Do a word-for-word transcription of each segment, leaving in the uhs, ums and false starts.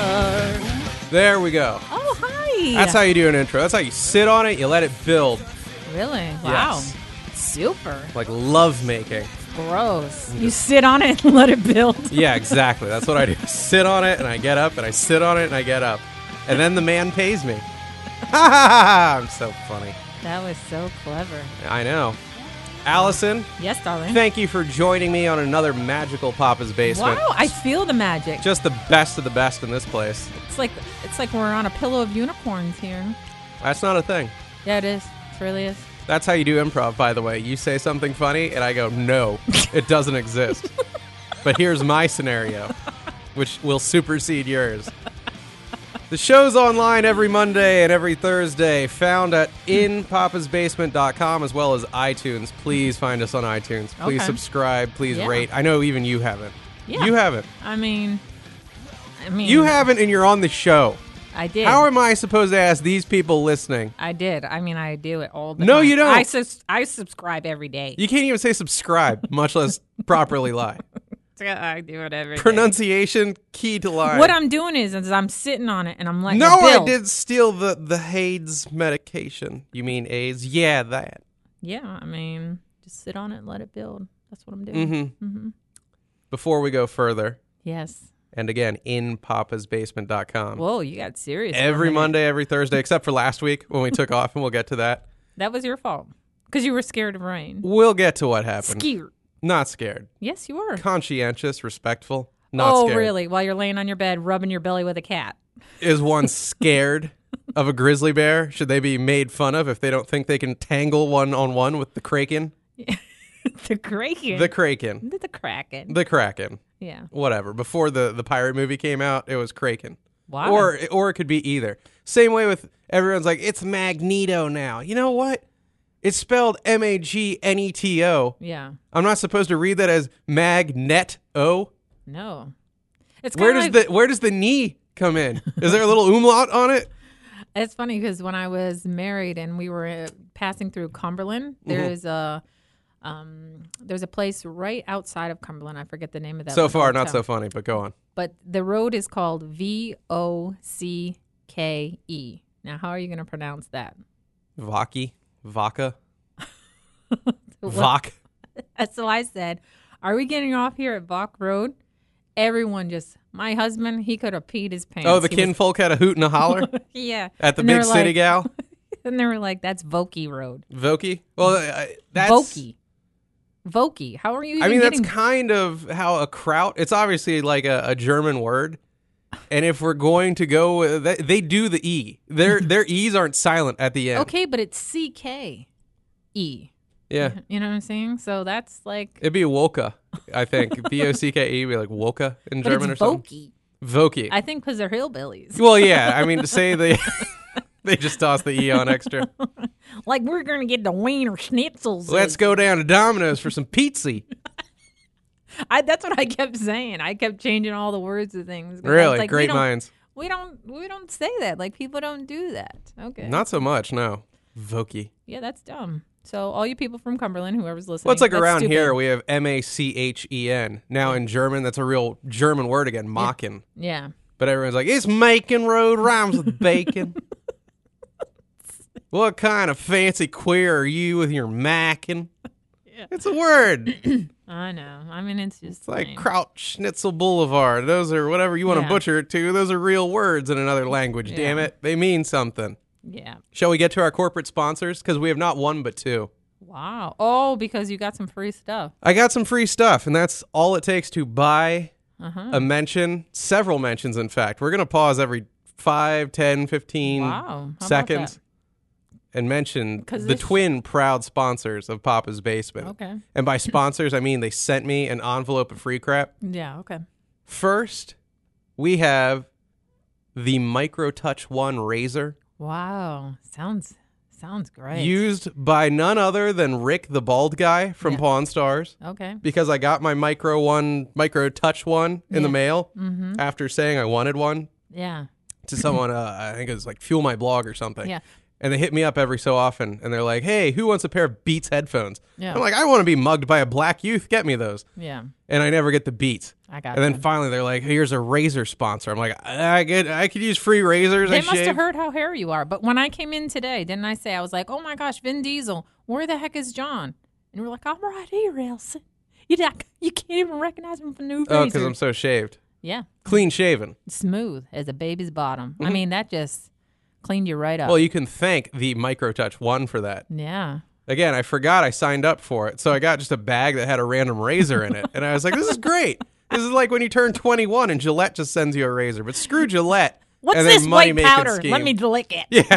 There we go. Oh, hi. That's how you do an intro. That's how you sit on it, you let it build. Really? Wow. Yes. Super. Like love making. Gross. You sit on it and let it build. Yeah, exactly. That's what I do. Sit on it and I get up, and I sit on it and I get up. And then the man pays me. I'm so funny. That was so clever. I know. Allison, Yes, darling. thank you for joining me on another magical Papa's Basement. Wow, I feel the magic. Just the best of the best in this place. It's like it's like we're on a pillow of unicorns here. That's not a thing. Yeah, it is. It really is. That's how you do improv, by the way. You say something funny, and I go, no, it doesn't exist. But here's my scenario, which will supersede yours. The show's online every Monday and every Thursday, found at in papas basement dot com as well as iTunes. Please find us on iTunes. Please Okay. subscribe. Please Yeah. rate. I know even you haven't. Yeah. You haven't. I mean, I mean, You haven't, and you're on the show. I did. How am I supposed to ask these people listening? I did. I mean, I do it all the No, time. you don't. I sus- I subscribe every day. You can't even say subscribe, much less properly lie. I do it every day. Pronunciation, key to lie. What I'm doing is, is I'm sitting on it and I'm letting No, it I build. did steal the, the AIDS medication. You mean AIDS? Yeah, that. Yeah, I mean, just sit on it and let it build. That's what I'm doing. Mm-hmm. Mm-hmm. Before we go further, Yes. and again, in papas basement dot com. Whoa, you got serious. for a Every minute. Monday, every Thursday, except for last week when we took off, and we'll get to that. That was your fault because you were scared of rain. We'll get to what happened. Scared. Not scared. Yes, you were. Conscientious, respectful, not oh, scared. really? While you're laying on your bed, rubbing your belly with a cat. Is one scared of a grizzly bear? Should they be made fun of if they don't think they can tangle one on one with the kraken? The kraken. The kraken. The, the kraken. The kraken. yeah. Whatever. Before the, the pirate movie came out, it was kraken. Wow. Or or it could be either. Same way with everyone's like, it's Magneto now. You know what? It's spelled M A G N E T O. Yeah. I'm not supposed to read that as Magnet-O. No. It's Where kinda does like, the where does the knee come in? Is there a little umlaut on it? It's funny because when I was married and we were uh, passing through Cumberland, Mm-hmm. there's a um, there's a place right outside of Cumberland. I forget the name of that. So one far, not hotel. so funny, but go on. But the road is called V O C K E. Now, how are you going to pronounce that? Vaki? Vaca? What- Vok? So I said, are we getting off here at Vok Road? Everyone just, my husband, he could have peed his pants. Oh, the He was- kinfolk had a hoot and a holler yeah. at the And they big were city like- gal? And they were like, that's Vokey Road. Voki? Well, uh, that's... Vokey. Vokey. How are you even I mean, that's getting... kind of how a kraut. It's obviously like a, a German word, and if we're going to go, with that, they do the e. Their their e's aren't silent at the end. Okay, but it's C K E. Yeah, You know what I'm saying? So that's like... it'd be Woka. I think B O C K E would be like Woka in But German or it's something. Vokey. Voki. I think because they're hillbillies. Well, yeah. I mean, to say they they just toss the e on extra. Like, we're going to get the wiener schnitzels. Let's go down to Domino's for some pizza. I, that's what I kept saying. I kept changing all the words of things. 'Cause I was Really, like, great we don't, minds. We don't. We don't say that. Like, people don't do that. Okay. Not so much, no. Voki. Yeah, that's dumb. So all you people from Cumberland, whoever's listening. Well, it's like that's around stupid. here we have M A C H E N. Now in German, that's a real German word again, Machen. Yeah. But everyone's like, it's Macon Road, rhymes with bacon. What kind of fancy queer are you with your mackin'? Yeah. It's a word. It's I know. I mean, it's just like lame. Kraut Schnitzel Boulevard. Those are whatever you want to Yeah. butcher it to. Those are real words in another language, Yeah. damn it. They mean something. Yeah. Shall we get to our corporate sponsors? Because we have not one but two. Wow. Oh, because you got some free stuff. I got some free stuff, and that's all it takes to buy Uh-huh. a mention, several mentions, in fact. We're going to pause every five, ten, fifteen Wow. How about seconds that? and mention 'Cause the this- twin proud sponsors of Papa's Basement. Okay. And by sponsors, I mean they sent me an envelope of free crap. Yeah. Okay. First, we have the Micro Touch One razor, Wow. Sounds sounds great. used by none other than Rick the bald guy from Yeah. Pawn Stars. Okay. Because I got my Micro One, Micro Touch One in the Yeah. mail Mm-hmm. after saying I wanted one Yeah. to someone, uh, I think it was like Fuel My Blog or something. Yeah. And they hit me up every so often, and they're like, hey, who wants a pair of Beats headphones? Yeah. I'm like, I want to be mugged by a black youth. Get me those. Yeah. And I never get the Beats. I got And then you. finally, they're like, here's a razor sponsor. I'm like, I get, I could use free razors. They I must shave. have heard how hairy you are. But when I came in today, didn't I say, I was like, oh my gosh, Vin Diesel, where the heck is John? And you were like, I'm right here, Elsa. You, you can't even recognize him from the new Oh, razor. because I'm so shaved. Yeah. Clean shaven. Smooth as a baby's bottom. Mm-hmm. I mean, that just cleaned you right up. Well, you can thank the MicroTouch One for that. yeah. Again, I forgot I signed up for it. So I got just a bag that had a random razor in it. And I was like, this is great. This is like when you turn twenty-one and Gillette just sends you a razor. But screw Gillette. What's and their this white money-making powder? scheme. Let me lick it. Yeah.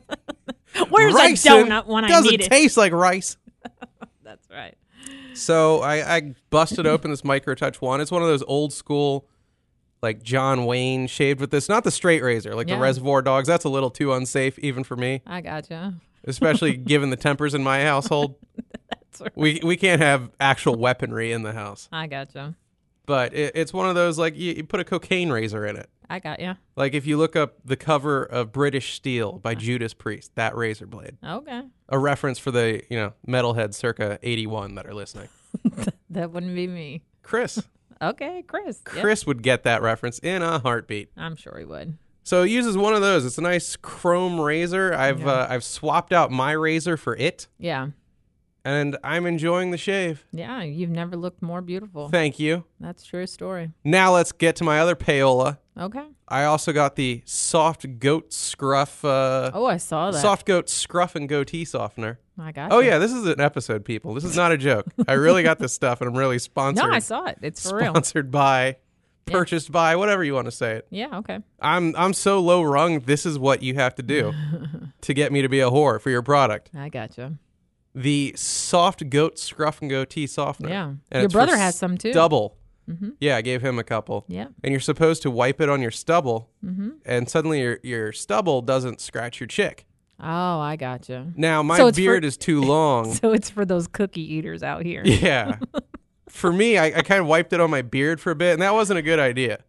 Where's Rice that donut when I doesn't need it? taste like rice. That's right. So I, I busted open this MicroTouch One. It's one of those old school, like John Wayne shaved with this. Not the straight razor, like Yeah. the Reservoir Dogs. That's a little too unsafe even for me, I gotcha. especially given the tempers in my household. That's right. We we can't have actual weaponry in the house. I gotcha. But it, it's one of those, like, you, you put a cocaine razor in it. I got you. Like, if you look up the cover of British Steel by Judas Priest, that razor blade. Okay. A reference for the, you know, metalheads circa eighty-one that are listening. That wouldn't be me. Chris. Okay, Chris. Yep. Chris would get that reference in a heartbeat. I'm sure he would. So it uses one of those. It's a nice chrome razor. I've Yeah. uh, I've swapped out my razor for it, Yeah. and I'm enjoying the shave. Yeah, you've never looked more beautiful. Thank you. That's a true story. Now let's get to my other payola. Okay. I also got the Soft Goat Scruff. Uh, Oh, I saw that. Soft Goat Scruff and Goatee Softener. I got Oh you. yeah, this is an episode, people. This is not a joke. I really got this stuff, and I'm really sponsored. No, I saw it. It's for real. Sponsored by, purchased by, whatever you want to say it. Yeah, okay. I'm I'm so low rung. This is what you have to do to get me to be a whore for your product. I gotcha. The Soft Goat Scruff and Goatee Softener. Yeah. And Your it's for brother has some too. Stubble. Mm-hmm. Yeah, I gave him a couple. Yeah. And you're supposed to wipe it on your stubble, Mm-hmm. and suddenly your your stubble doesn't scratch your chick. Oh, I gotcha. Now my So it's for- beard is too long. So it's for those cookie eaters out here. Yeah. For me, I, I kind of wiped it on my beard for a bit, and that wasn't a good idea.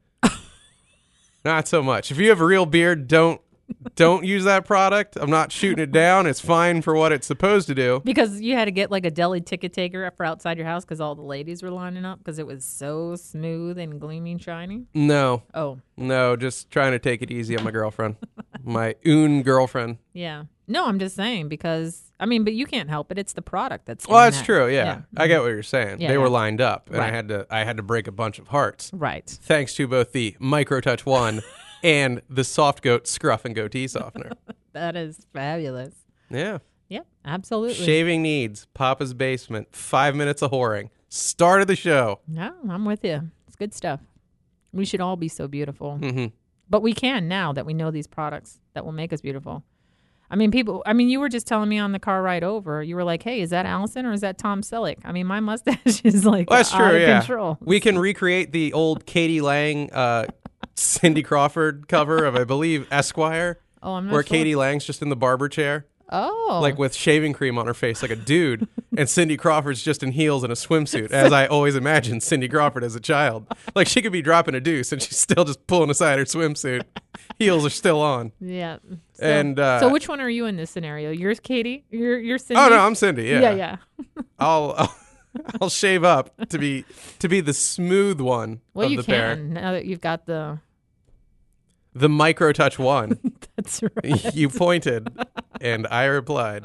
Not so much. If you have a real beard, don't don't use that product. I'm not shooting it down. It's fine for what it's supposed to do. Because you had to get like a deli ticket taker for outside your house because all the ladies were lining up because it was so smooth and gleaming shiny. No, Oh, no, just trying to take it easy on my girlfriend, my own girlfriend. yeah. No, I'm just saying because, I mean, but you can't help it. It's the product that's Well, doing that's that. true. Yeah. I get what you're saying. Yeah, they yeah. were lined up, and I Right. had to I had to break a bunch of hearts. Right. Thanks to both the MicroTouch One and the Soft Goat Scruff and Goatee Softener. That is fabulous. Yeah. Yep, absolutely. Shaving needs, Papa's basement, five minutes of whoring. Start of the show. No, I'm with you. It's good stuff. We should all be so beautiful. hmm But we can now that we know these products that will make us beautiful. I mean, people, I mean, you were just telling me on the car ride over, you were like, hey, is that Allison or is that Tom Selleck? I mean, my mustache is like Well, that's out true, of yeah. control. We can recreate the old Katie Lang, uh, Cindy Crawford cover of, I believe, Esquire, Oh, I'm not where sure. Katie Lang's just in the barber chair, Oh. like with shaving cream on her face, like a dude, and Cindy Crawford's just in heels and a swimsuit, as I always imagined Cindy Crawford as a child. Like she could be dropping a deuce, and she's still just pulling aside her swimsuit. Heels are still on. Yeah. So, And, uh, so which one are you in this scenario? You're Katie? You're, you're Cindy? Oh no, I'm Cindy. Yeah, Yeah, yeah. I'll, I'll I'll shave up to be to be the smooth one Well, of you the can pair. now that you've got the. The MicroTouch One. That's right. You pointed, and I replied.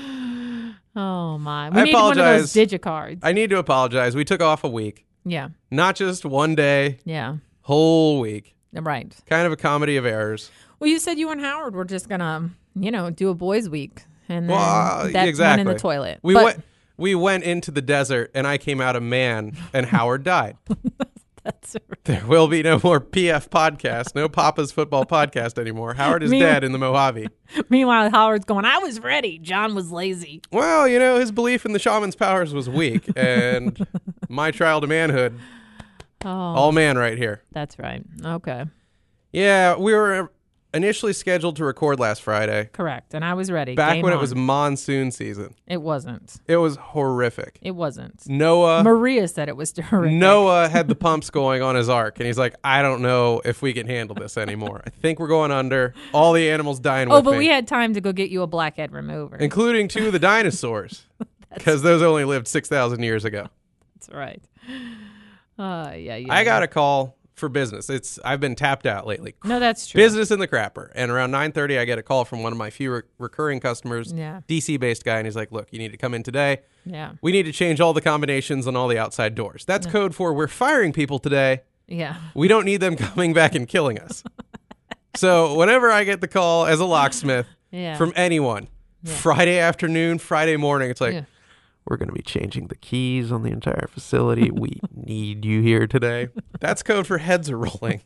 Oh my! We I need one of apologize. those digicards. I need to apologize. We took off a week, Yeah, not just one day, yeah, whole week. right. Kind of a comedy of errors. Well, you said you and Howard were just gonna, you know, do a boys' week, and then Well, uh, that went exactly. in the toilet. We But- went. We went into the desert, and I came out a man, and Howard died. That's right. There will be no more P F podcast, no Papa's Football podcast anymore. Howard is Me- dead in the Mojave. Meanwhile, Howard's going. I was ready. John was lazy. Well, you know, his belief in the shaman's powers was weak, and my trial to manhood, Oh, all man right here. that's right. Okay. Yeah, we were initially scheduled to record last Friday. Correct. And I was ready. Back Game when on. it was monsoon season. It wasn't. It was horrific. It wasn't. Noah Maria said it was horrific. Noah had the pumps going on his ark, and he's like, I don't know if we can handle this anymore. I think we're going under. All the animals dying Oh, with but me, we had time to go get you a blackhead remover. including two of the dinosaurs, because those only lived six thousand years ago. That's right. Uh, yeah, yeah. I got a call for business. It's I've been tapped out lately. No, that's true. Business in the crapper. And around nine thirty, I get a call from one of my few re- recurring customers, Yeah. D C-based guy, and he's like, look, you need to come in today. Yeah. We need to change all the combinations on all the outside doors. That's code for we're firing people today. Yeah. We don't need them coming back and killing us. So whenever I get the call as a locksmith Yeah. from anyone, Friday afternoon, Friday morning, it's like, Yeah. we're going to be changing the keys on the entire facility. We need you here today. That's code for heads are rolling.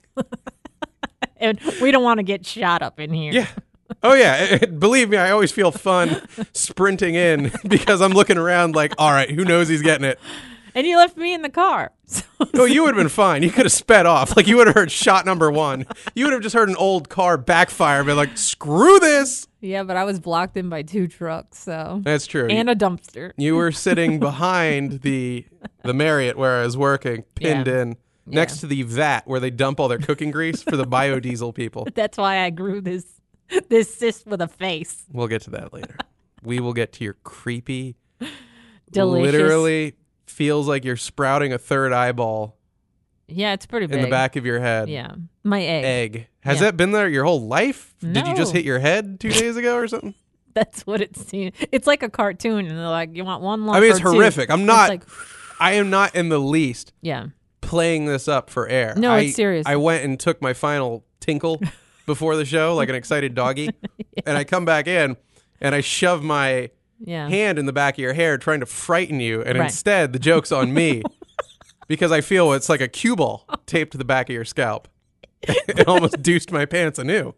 And we don't want to get shot up in here. Yeah. Oh, yeah. It- it- believe me, I always feel fun sprinting in because I'm looking around like, all right, who knows he's getting it? And you left me in the car. So, No, you would have been fine. You could have sped off. Like, you would have heard shot number one. You would have just heard an old car backfire and been like, screw this. yeah, but I was blocked in by two trucks, so. That's true. And a dumpster. You were sitting behind the the Marriott where I was working, pinned Yeah. in, next Yeah. to the vat where they dump all their cooking grease for the biodiesel people. That's why I grew this this cyst with a face. We'll get to that later. We will get to your creepy, Delicious. literally feels like you're sprouting a third eyeball Yeah, it's pretty big. in the back of your head. Yeah. My egg. Egg. Has Yeah. that been there your whole life? Did you just No. hit your head two days ago or something? That's what it seems. It's like a cartoon, and they're like, you want one lump I mean, it's or two? horrific. I'm It's not, like, I am not in the least yeah. playing this up for air. No, I, it's serious. I went and took my final tinkle before the show, like an excited doggy, and I come back in and I shove my Yeah. hand in the back of your hair trying to frighten you, and Right. instead the joke's on me because I feel it's like a cue ball taped to the back of your scalp. It almost deuced my pants anew.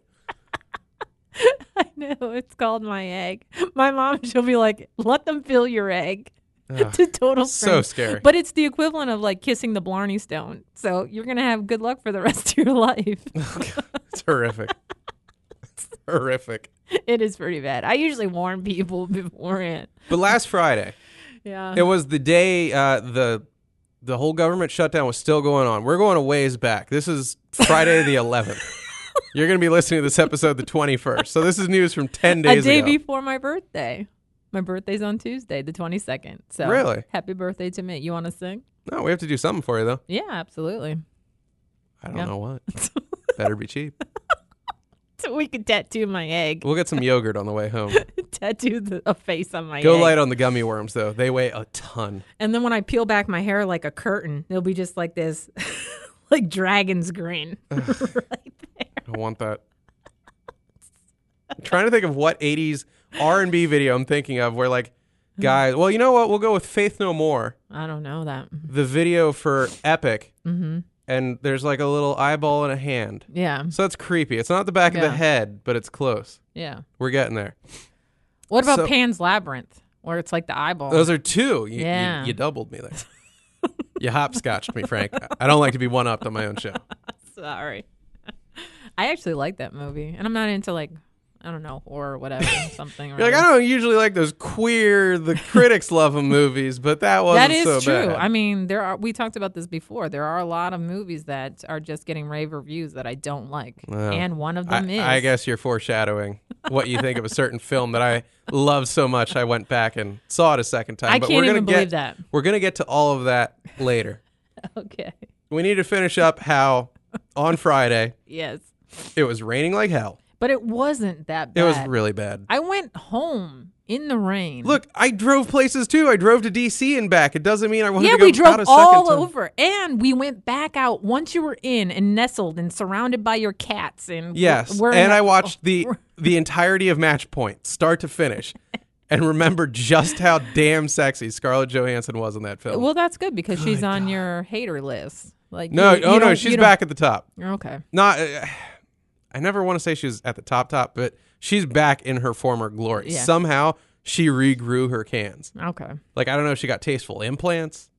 I know. It's called my egg. My mom, she'll be like, let them fill your egg. to total So strength. scary. But it's the equivalent of like kissing the Blarney Stone. So you're going to have good luck for the rest of your life. It's horrific. It's horrific. It is pretty bad. I usually warn people beforehand. But last Friday, Yeah. it was the day uh, the the whole government shutdown was still going on. We're going a ways back. This is Friday the eleventh. You're going to be listening to this episode the twenty-first. So this is news from ten A days day ago. before my birthday. My birthday's on Tuesday, the twenty-second. So Really? happy birthday to me. You want to sing? No, we have to do something for you, though. Yeah, absolutely. I don't Yeah. know what. Better be cheap. So we could tattoo my egg. We'll get some yogurt on the way home. Tattoo the, a face on my Go egg. light on the gummy worms, though. They weigh a ton. And then when I peel back my hair like a curtain, it'll be just like this, like dragon's green. right there. I want that. I'm trying to think of what eighties R and B video I'm thinking of where, like, guys, well, you know what? We'll go with Faith No More. I don't know that. The video for Epic, Mm-hmm. and there's like a little eyeball and a hand. Yeah. So that's creepy. It's not the back of Yeah. the head, but it's close. Yeah. We're getting there. What about So- Pan's Labyrinth, where it's like the eyeball? Those are two. You, you- Yeah. you, doubled me there. You hopscotched me, Frank. I don't like to be one-upped on my own show. Sorry. I actually like that movie, and I'm not into like, I don't know, horror or whatever, something. You're like, I don't usually like those queer, the critics love them movies, but that wasn't That is so true. bad. I mean, there are. We talked about this before. There are a lot of movies that are just getting rave reviews that I don't like, Well, and one of I, them is. I guess you're foreshadowing what you think of a certain film that I love so much. I went back and saw it a second time. I but can't we're gonna even get, believe that. We're gonna get to all of that later. Okay. We need to finish up how on Friday Yes, it was raining like hell. but it wasn't that It bad. was really bad. I went home in the rain. Look, I drove places too. I drove to D C and back. It doesn't mean I wanted yeah, to go we drove out a all second time. over, and we went back out once you were in and nestled and surrounded by your cats. And Yes, we're in and the- I watched the the entirety of Match Point, start to finish, and remember just how damn sexy Scarlett Johansson was in that film. Well, that's good because she's on your hater list. Like no, you, you oh no, don't- she's you don't- back at the top. Okay. Not, uh, I never want to say she was at the top top, but she's back in her former glory. Yeah. Somehow she regrew her cans. Okay. Like I don't know if she got tasteful implants.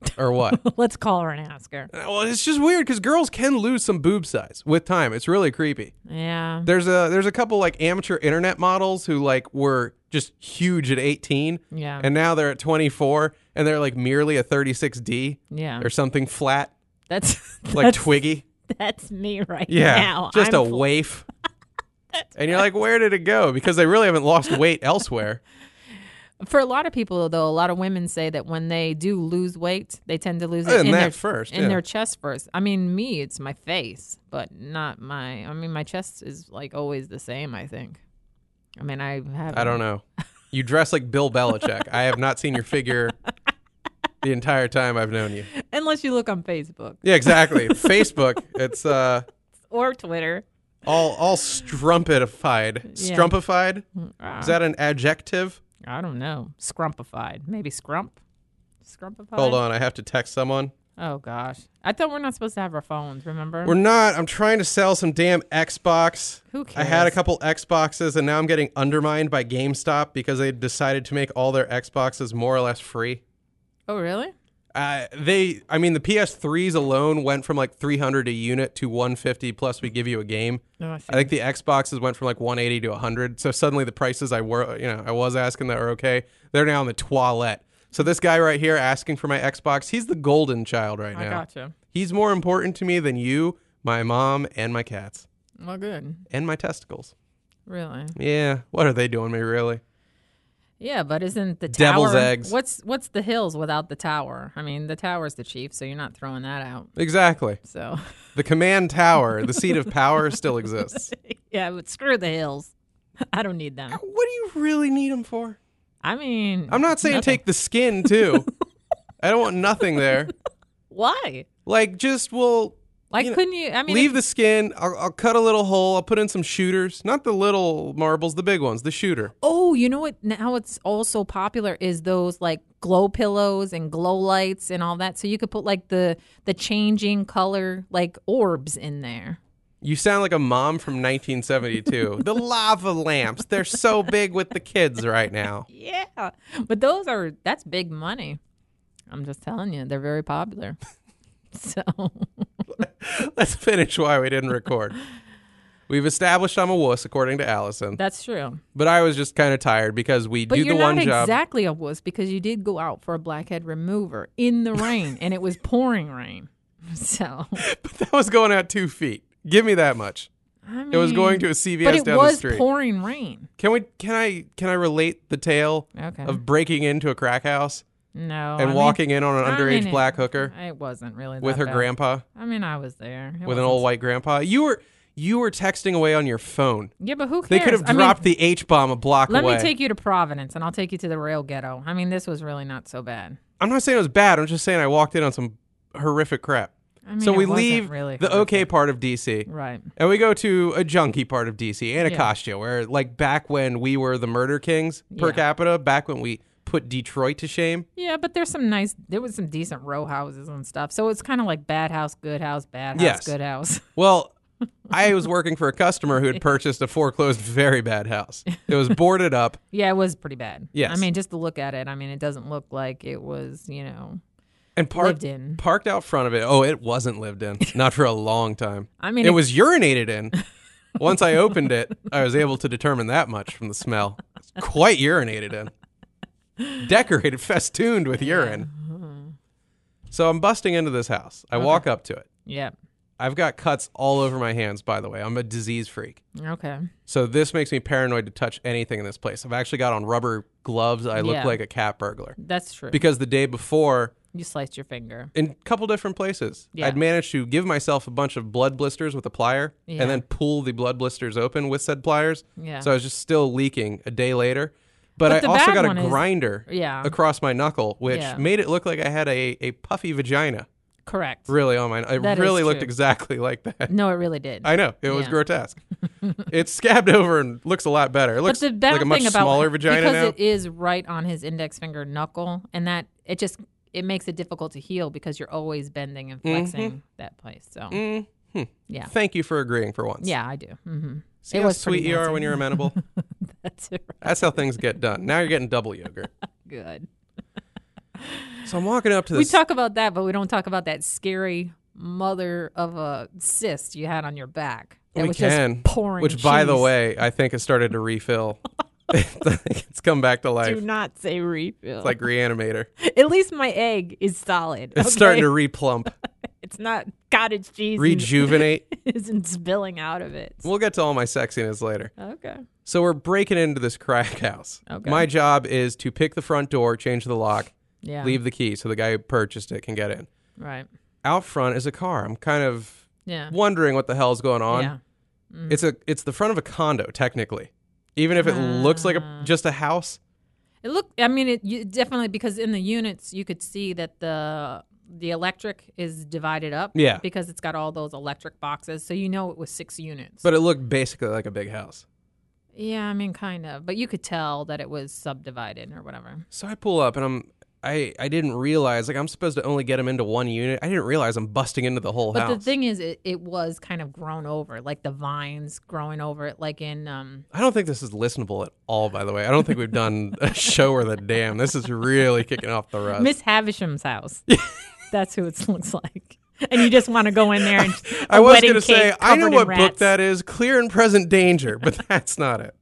Or what? Let's call her and ask her. Well, it's just weird because girls can lose some boob size with time. It's really creepy. Yeah. There's a there's a couple like amateur internet models who like were just huge at eighteen. Yeah. And now they're at twenty-four and they're like merely a thirty-six D. Yeah. Or something flat. That's Like that's, Twiggy. That's me right Yeah. now. Just I'm a fl- waif. And you're like, where did it go? Because they really haven't lost weight elsewhere. For a lot of people, though, a lot of women say that when they do lose weight, they tend to lose it In in that their first, in yeah. their chest first. I mean, me, it's my face, but not my. I mean, my chest is like always the same. I think. I mean, I have. I don't know. You dress like Bill Belichick. I have not seen your figure the entire time I've known you. Unless you look on Facebook Yeah, exactly. Facebook. It's uh or Twitter. all all strumpetified. Yeah. Strumpified? Uh, Is that an adjective? I don't know. Scrumpified. Maybe scrump. Scrumpified. Hold on, I have to text someone. Oh gosh, I thought we're not supposed to have our phones. Remember? We're not. I'm trying to sell some damn Xbox. Who cares? I had a couple Xboxes and now I'm getting undermined by GameStop because they decided to make all their Xboxes more or less free. Oh really? Uh, they, I mean, the P S threes alone went from like three hundred a unit to one hundred fifty plus we give you a game. No, I see. I think the Xboxes went from like one hundred eighty to one hundred. So suddenly the prices I were, you know, I was asking that are okay. They're now in the toilet. So this guy right here asking for my Xbox, he's the golden child right I now. gotcha. He's more important to me than you, my mom, and my cats. Well, good. And my testicles. Really? Yeah. What are they doing me, really? Yeah, but isn't the tower? Devil's eggs. What's what's the hills without the tower? I mean, the tower's the chief, so you're not throwing that out. Exactly. So The command tower, the seat of power, still exists. yeah, but screw the hills. I don't need them. What do you really need them for? I mean, I'm not saying nothing. take the skin, too. I don't want nothing there. Why? Like, just, well, Like, you know, couldn't you? I mean, leave if- the skin. I'll, I'll cut a little hole. I'll put in some shooters. Not the little marbles, the big ones, the shooter. oh, you know what? Now it's also popular is those like glow pillows and glow lights and all that. So you could put like the the changing color like orbs in there. You sound like a mom from nineteen seventy-two. The lava lamps, they're so big with the kids right now. Yeah, but those are that's big money. I'm just telling you, they're very popular. So Let's finish why we didn't record. We've established I'm a wuss, according to Allison. that's true. But I was just kind of tired because we But do you're the one not job. exactly a wuss because you did go out for a blackhead remover in the rain, and it was pouring rain. So But that was going out two feet. Give me that much. I mean, It was going to a C V but S it down the was street. pouring rain. Can we? Can I? Can I relate the tale Okay. of breaking into a crack house No, and I walking in on an I underage mean, black it, hooker It wasn't really with that her bad. grandpa, I mean, I was there. It with an wasn't- old white grandpa? You were you were texting away on your phone. Yeah, but who cares? They could have I mean, dropped the H bomb a block Let away. me take you to Providence, and I'll take you to the rail ghetto. I mean, this was really not so bad. I'm not saying it was bad. I'm just saying I walked in on some horrific crap. I mean, so it we wasn't leave really the horrific. okay part of D C. Right. And we go to a junky part of D C, Anacostia, where like back when we were the murder kings per Yeah. capita, back when we put Detroit to shame. Yeah, but there's some nice. There was some decent row houses and stuff. So it's kind of like bad house, good house, bad house, Yes. good house. Well, I was working for a customer who had purchased a foreclosed, very bad house. It was boarded up. Yeah, it was pretty bad. Yes. I mean, just to look at it, I mean, it doesn't look like it was, you know, And parked, lived in. parked out front of it. Oh, it wasn't lived in. Not for a long time. I mean, It it- was urinated in. Once I opened it, I was able to determine that much from the smell. It's quite urinated in. Decorated, festooned with urine. So I'm busting into this house. I Okay. walk up to it. Yeah. I've got cuts all over my hands, by the way. I'm a disease freak. Okay. So this makes me paranoid to touch anything in this place. I've actually got on rubber gloves. I look Yeah. like a cat burglar. That's true. Because the day before, You sliced your finger. in a couple different places, Yeah. I'd managed to give myself a bunch of blood blisters with a plier Yeah. and then pull the blood blisters open with said pliers. Yeah. So I was just still leaking a day later. But, But I the also bad got a one is- grinder Yeah. across my knuckle, which Yeah. made it look like I had a, a puffy vagina. Correct. Really on my, it That is really looked true. exactly like that. No, it really did. I know, it was Yeah. grotesque. It's scabbed over and looks a lot better. It But looks the bad like a much thing about smaller vagina because now. it is right on his index finger knuckle, and that it just it makes it difficult to heal because you're always bending and flexing that place. So Mhm. yeah, Thank you for agreeing for once. yeah, I do. Mm-hmm. See It how was pretty sweet you are nasty. when you're amenable? That's it. That's how things get done. Now you're getting double yogurt. Good. So I'm walking up to We this. talk about that, but we don't talk about that scary mother of a cyst you had on your back. That we was can, just pouring which, by the cheese. way, I think has started to refill. It's come back to life. Do not say refill. It's like Reanimator. At least my egg is solid. It's okay? starting to replump, It's not cottage cheese. and- rejuvenate. isn't spilling out of it. We'll get to all my sexiness later. Okay. So we're breaking into this crack house. Okay. My job is to pick the front door, change the lock, Yeah. leave the key so the guy who purchased it can get in. Right. Out front is a car. I'm kind of Yeah. wondering what the hell's going on. Yeah. It's a it's the front of a condo technically. Even if it looks like a just a house. It looked. I mean, it you, definitely because in the units you could see that the the electric is divided up. Yeah. Because it's got all those electric boxes, so you know it was six units. But it looked basically like a big house. Yeah, I mean, kind of. But you could tell that it was subdivided or whatever. So I pull up and I'm I, I didn't realize, like, I'm supposed to only get them into one unit. I didn't realize I'm busting into the whole But house. the thing is, it, it was kind of grown over, like the vines growing over it, like in. Um, I don't think this is listenable at all, by the way. I don't think we've done a show worth a damn. This is really kicking off the rust. Miss Havisham's house. That's who it looks like. And you just want to go in there and. I a was wedding going to say, cake I know covered in what book rats. that is, Clear and Present Danger, but that's not it.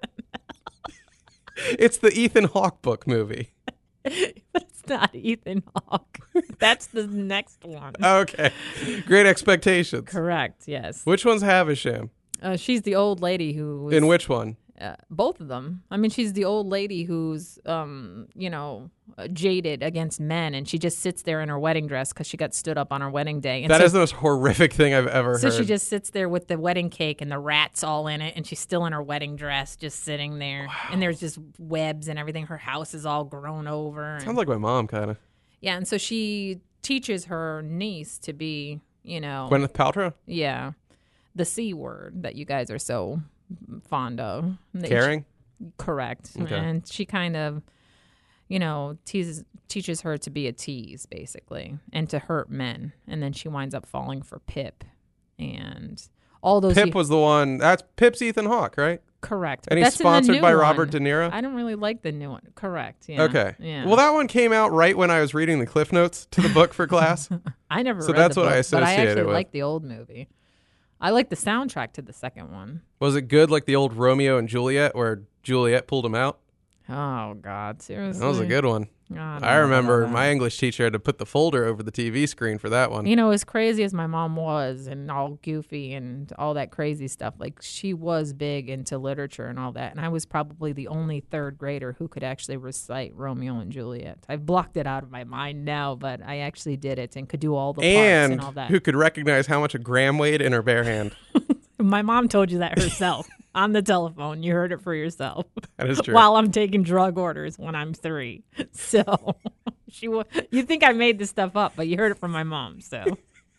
It's the Ethan Hawke book movie. But it's not Ethan Hawke. That's the next one. Okay. Great Expectations. Correct. Yes. Which one's Havisham? Uh, she's the old lady who. Was, In which one? Uh, both of them. I mean, she's the old lady who's, um, you know, uh, jaded against men, and she just sits there in her wedding dress because she got stood up on her wedding day. And That so, is the most horrific thing I've ever so heard. she just sits there with the wedding cake and the rats all in it, and she's still in her wedding dress, just sitting there. Wow. And there's just webs and everything. Her house is all grown over. And, Sounds like my mom, kind of. yeah, and so she teaches her niece to be, you know, Gwyneth Paltrow? yeah, the C word that you guys are so fond of. Caring? Correct. Okay. And she kind of, you know, teases, teaches her to be a tease, basically, and to hurt men. And then she winds up falling for Pip. And all those... Pip you- was the one. That's Pip's Ethan Hawke, right? Correct. And But he's that's in the sponsored new by one. Robert De Niro? I don't really like the new one. Correct. Yeah. Okay. Yeah. Well, that one came out right when I was reading the Cliff Notes to the book for class. I never so read that's the what I book, but I associate it actually with. like the old movie. I like the soundtrack to the second one. Was it good like the old Romeo and Juliet where Juliet pulled him out? Oh, God. Seriously? That was a good one. I, don't I know remember about that. my English teacher had to put the folder over the T V screen for that one. You know, as crazy as my mom was and all goofy and all that crazy stuff, like she was big into literature and all that. And I was probably the only third grader who could actually recite Romeo and Juliet. I've blocked it out of my mind now, but I actually did it and could do all the parts and, And all that. who could recognize how much a gram weighed in her bare hand. My mom told you that herself on the telephone. You heard it for yourself. That is true. While I'm taking drug orders when I'm three. So she wa- you think I made this stuff up, but you heard it from my mom. So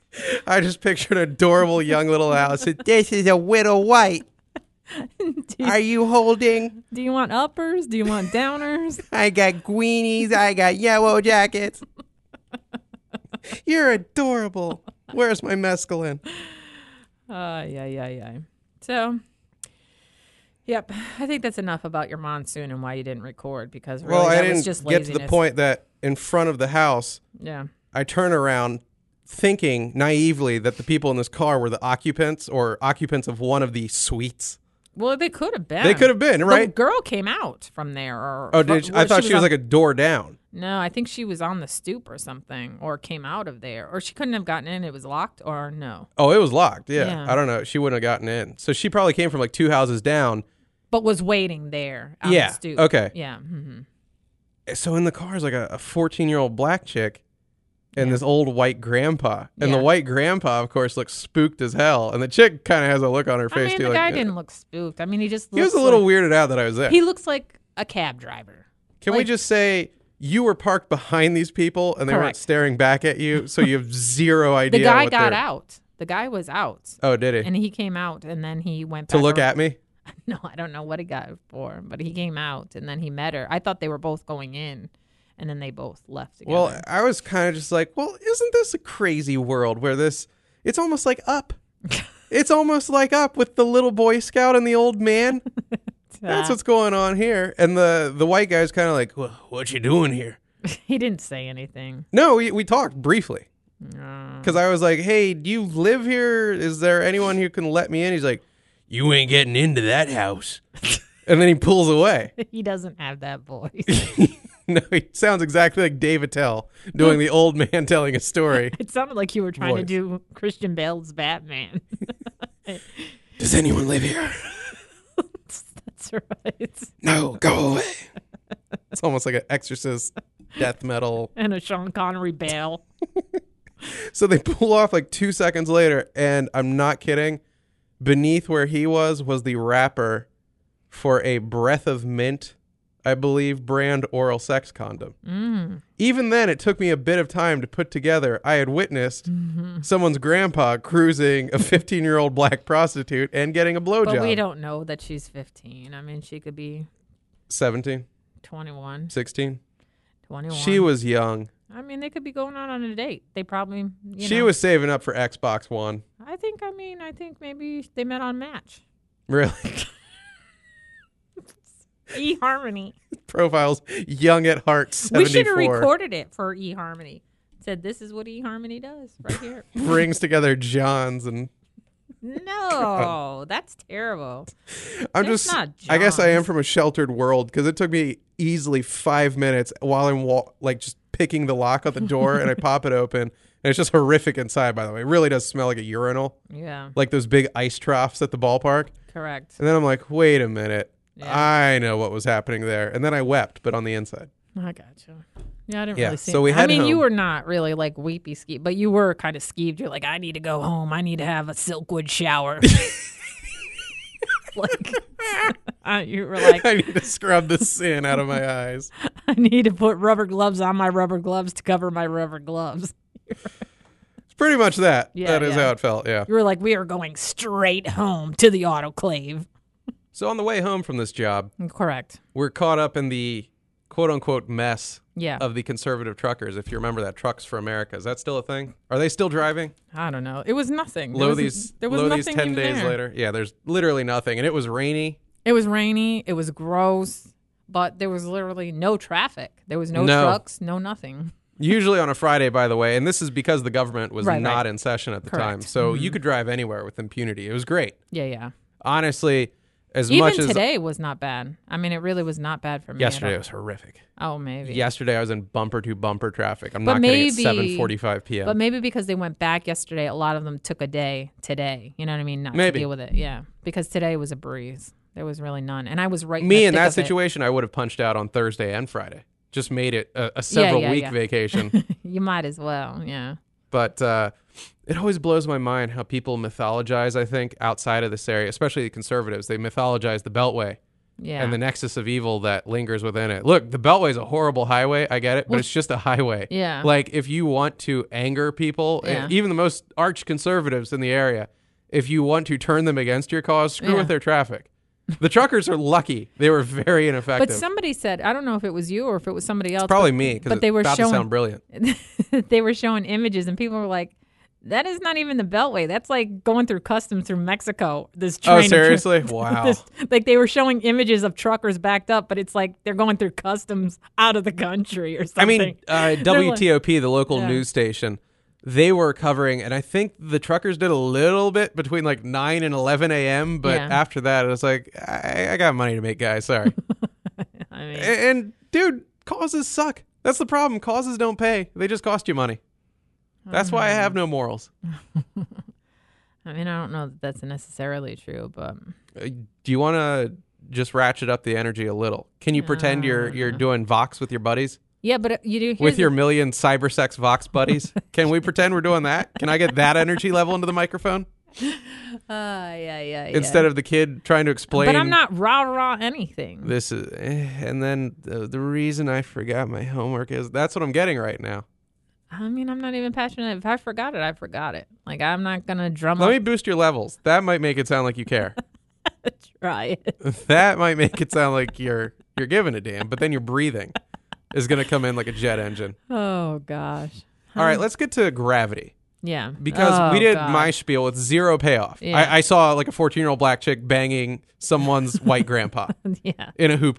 I just pictured an adorable young little Alice. This is a widow white. Are you holding? do you want uppers? Do you want downers? I got greenies. I got yellow jackets. You're adorable. Where's my mescaline? Uh, yeah, yeah, yeah. So, yep. I think that's enough about your monsoon and why you didn't record because really Well, I that didn't was just get laziness. to the point that in front of the house, Yeah. I turn around thinking naively that the people in this car were the occupants or occupants of one of the suites. Well, they could have been. They could have been, The right? girl came out from there. Or Oh, did she, I thought she was on- like a door down. No, I think she was on the stoop or something, or came out of there, or she couldn't have gotten in. It was locked, or no, Oh, it was locked. Yeah. Yeah. I don't know. She wouldn't have gotten in. So she probably came from like two houses down. but was waiting there. On Yeah, The stoop. okay. Yeah. hmm So in the car is like a fourteen-year-old black chick and Yeah. this old white grandpa. And Yeah. the white grandpa, of course, looks spooked as hell. And the chick kind of has a look on her I face, mean, too. the like, guy eh. didn't look spooked. I mean, he just He was looks a little like- weirded out that I was there. He looks like a cab driver. Can we like- just say you were parked behind these people and they weren't Correct. staring back at you, so you have zero idea. The guy what got they're- out. The guy was out, Oh, did he? and he came out, and then he went To back look ar- at me? No, I don't know what he got for, but he came out, and then he met her. I thought they were both going in, and then they both left together. Well, I was kind of just like, well, isn't this a crazy world where this, it's almost like Up. It's almost like Up with the little Boy Scout and the old man. That's what's going on here. And the, the white guy's kind of like, well, what you doing here? He didn't say anything. No, we, we talked briefly. Uh, Because I was like, hey, do you live here? Is there anyone who can let me in? He's like, you ain't getting into that house. And then he pulls away. he doesn't have that voice. No, he sounds exactly like Dave Attell doing the old man telling a story. It sounded like you were trying to Voice. do Christian Bale's Batman. Does anyone live here? That's right. No, go away. It's almost like an Exorcist death metal. And a Sean Connery Bale. So they pull off like two seconds later, and I'm not kidding. Beneath where he was was the wrapper for a Breath of Mint, I believe, brand oral sex condom. Mm. Even then, it took me a bit of time to put together. I had witnessed Mm-hmm. someone's grandpa cruising a fifteen-year-old black prostitute and getting a blowjob. But we don't know that she's fifteen. I mean, she could be seventeen, twenty-one, sixteen. twenty-one. She was young. I mean, they could be going out on a date. They probably, you She know. was saving up for Xbox One. I think, I mean, I think maybe they met on Match. Really? eHarmony. Profiles young at heart We seventy-four. should have recorded it for eHarmony. Said, this is what eHarmony does right here. Brings together Johns and No, that's terrible. I'm It's just not I guess I am Johns. from a sheltered world because it took me easily five minutes while I'm wa- like just picking the lock on the door and I pop it open and it's just horrific inside, by the way. It really does smell like a urinal, Yeah, like those big ice troughs at the ballpark. correct. And then I'm like, wait a minute. Yeah. I know what was happening there. And then I wept, but on the inside. I gotcha. Yeah, I didn't Yeah, really see so it. we I head mean, you home. were not really like weepy ski, but you were kind of skeeved. You're like, I need to go home. I need to have a Silkwood shower. like, uh, you were like, I need to scrub the sin out of my eyes. I need to put rubber gloves on my rubber gloves to cover my rubber gloves. It's pretty much that. Yeah, that is yeah. how it felt, yeah. You were like, we are going straight home to the autoclave. So on the way home from this job, Correct. we're caught up in the quote-unquote mess Yeah. of the conservative truckers. If you remember that, Trucks for America. Is that still a thing? Are they still driving? I don't know. It was nothing. There Low was, these, there was low nothing these ten even days there. later. Yeah, there's literally nothing. And it was rainy. It was rainy. It was gross. But there was literally no traffic. There was no, No. trucks, no nothing. Usually on a Friday, by the way. And this is because the government was Right, not right. in session at the Correct. time. So Mhm. you could drive anywhere with impunity. It was great. Yeah, yeah. Honestly, as Even much as today was not bad. I mean, it really was not bad for me. at yesterday all. was horrific. Oh, maybe. Yesterday I was in bumper to bumper traffic. I'm But not kidding. maybe- It's seven forty-five p.m. But maybe because they went back yesterday, a lot of them took a day today. You know what I mean? Not Maybe. to deal with it. Yeah. Because today was a breeze. There was really none. And I was right Me in, in the that thick of it. situation, I would have punched out on Thursday and Friday. Just made it a, a several yeah, week yeah. vacation. You might as well. Yeah. But uh, it always blows my mind how people mythologize, I think, outside of this area, especially the conservatives. They mythologize the Beltway Yeah. and the nexus of evil that lingers within it. Look, the Beltway is a horrible highway. I get it, but Well, it's just a highway. yeah. Like, if you want to anger people, Yeah. and even the most arch conservatives in the area, if you want to turn them against your cause, screw Yeah. with their traffic. The truckers are lucky. They were very ineffective. But somebody said, I don't know if it was you or if it was somebody else. Probably but, me, because but it's they were about showing to sound brilliant. they were showing images and people were like, that is not even the Beltway. That's like going through customs through Mexico. This train Oh, of tr- seriously? Wow. this- like they were showing images of truckers backed up, but it's like they're going through customs out of the country or I something. mean, uh, They're W like- T O P, the local Yeah. news station, they were covering, and I think the truckers did a little bit between like nine and eleven a.m., but Yeah. after that, it was like, I, I got money to make, guys. Sorry. I mean, and, and, dude, causes suck. That's the problem. Causes don't pay. They just cost you money. That's why I have no morals. I mean, I don't know that that's necessarily true, but Uh, Do you want to just ratchet up the energy a little? Can you pretend you're you're doing Vox with your buddies? yeah, but uh, you do here's With your the- million cybersex Vox buddies? Can we pretend we're doing that? Can I get that energy level into the microphone? uh, yeah, yeah, yeah. Instead of the kid trying to explain. but I'm not rah rah anything. This is, eh, and then the, the reason I forgot my homework is that's what I'm getting right now. I mean, I'm not even passionate. If I forgot it, I forgot it. Like I'm not gonna drum Let up. me boost your levels. That might make it sound like you care. Try it. That might make it sound like you're you're giving a damn. But then your breathing is going to come in like a jet engine. Oh gosh. All right, let's get to Gravity. Yeah. Because Oh, we did God. my spiel with zero payoff. Yeah. I, I saw like a fourteen-year-old black chick banging someone's white grandpa Yeah. in a hoopty.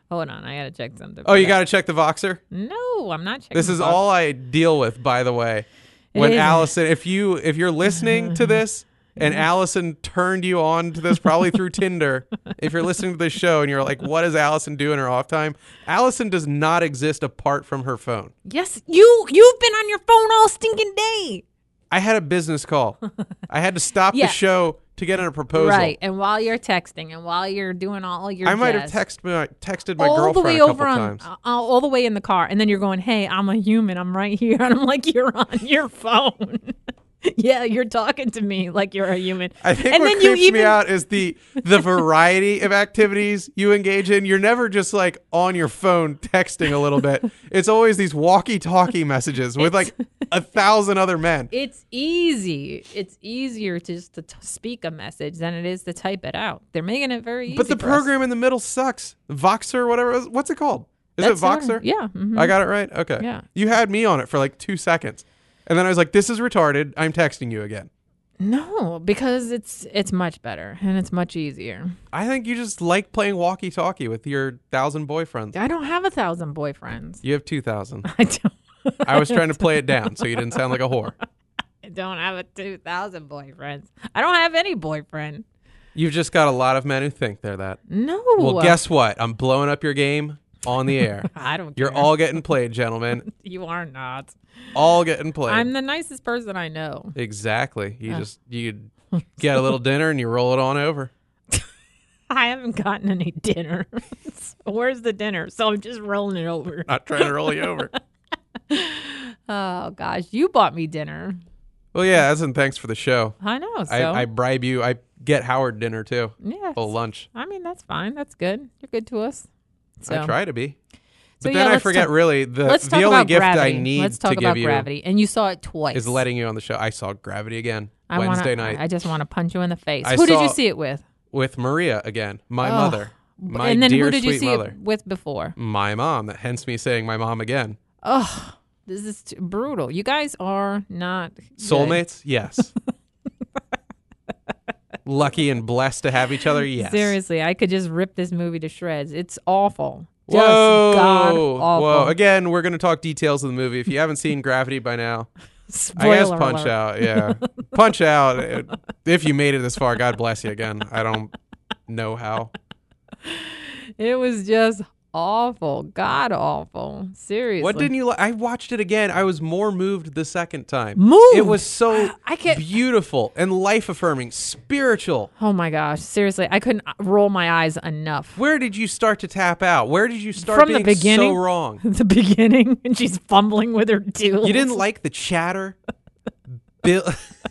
Hold on, I gotta check something. Oh, you got to check the Voxer? No, I'm not checking. This is the all I deal with, by the way. When is. Allison, if you if you're listening to this and Allison turned you on to this probably through Tinder, if you're listening to this show and you're like, what does Allison do in her off time? Allison does not exist apart from her phone. Yes, you you've been on your phone all stinking day. I had a business call. I had to stop Yeah. the show to get in a proposal. Right, and while you're texting and while you're doing all your I might have jazz, text my, texted my all the girlfriend way a couple over on, times. uh, all the way in the car, and then you're going, "Hey, I'm a human. I'm right here," and I'm like, "You're on your phone." Yeah, you're talking to me like you're a human. I think and what then creeps you even me out is the the variety of activities you engage in. You're never just like on your phone texting a little bit. It's always these walkie-talkie messages with like a thousand other men. It's easy. It's easier to just to t- speak a message than it is to type it out. They're making it very easy. But the for us. program in the middle sucks. Voxer, whatever. it is- What's it called? Is That's it Voxer? sort of- yeah. mhm. I got it right? Okay. Yeah. You had me on it for like two seconds. And then I was like, this is retarded. I'm texting you again. No, because it's it's much better and it's much easier. I think you just like playing walkie-talkie with your thousand boyfriends. I don't have a thousand boyfriends. You have two thousand. I don't. I was trying to play it down so you didn't sound like a whore. I don't have a two thousand boyfriends. I don't have any boyfriend. You've just got a lot of men who think they're that. No. Well, guess what? I'm blowing up your game on the air. I don't. You're care. all getting played, gentlemen. You are not. All getting played. I'm the nicest person I know. Exactly. You Uh. just you get a little dinner and you roll it on over. I haven't gotten any dinner. So where's the dinner? So I'm just rolling it over. Not trying to roll you over. Oh gosh, you bought me dinner. Well, yeah, as in thanks for the show. I know. So I, I bribe you. I get Howard dinner too. yeah. Full lunch. I mean, that's fine. That's good. You're good to us. So I try to be. So, But yeah, then I let's forget talk- really the let's talk the only about gift Gravity. I need Let's talk to about give you Gravity, and you saw it twice. is letting you on the show. I saw Gravity again I Wednesday wanna, night I just want to punch you in the face. I Who did you saw- see it with? with Maria again, my Oh. mother, my and then dear who did you sweet see mother, it with before? my mom. Hence me saying my mom again. Oh, this is too brutal. You guys are not good. Soulmates, yes. Lucky and blessed to have each other, yes. Seriously, I could just rip this movie to shreds. It's awful. Just Whoa, god awful. whoa! Again, we're going to talk details of the movie. If you haven't seen Gravity by now, Spoiler I guess Punch alert. Out. Yeah, Punch Out. uh, If you made it this far, God bless you. Again, I don't know how. It was just awful. God awful. Seriously. What didn't you like? I watched it again. I was more moved the second time. Moved? It was so I can't- beautiful and life affirming, spiritual. Oh my gosh. Seriously, I couldn't roll my eyes enough. Where did you start to tap out? Where did you start From the being beginning? so wrong? The beginning, and she's fumbling with her tools. You didn't like the chatter? Bill.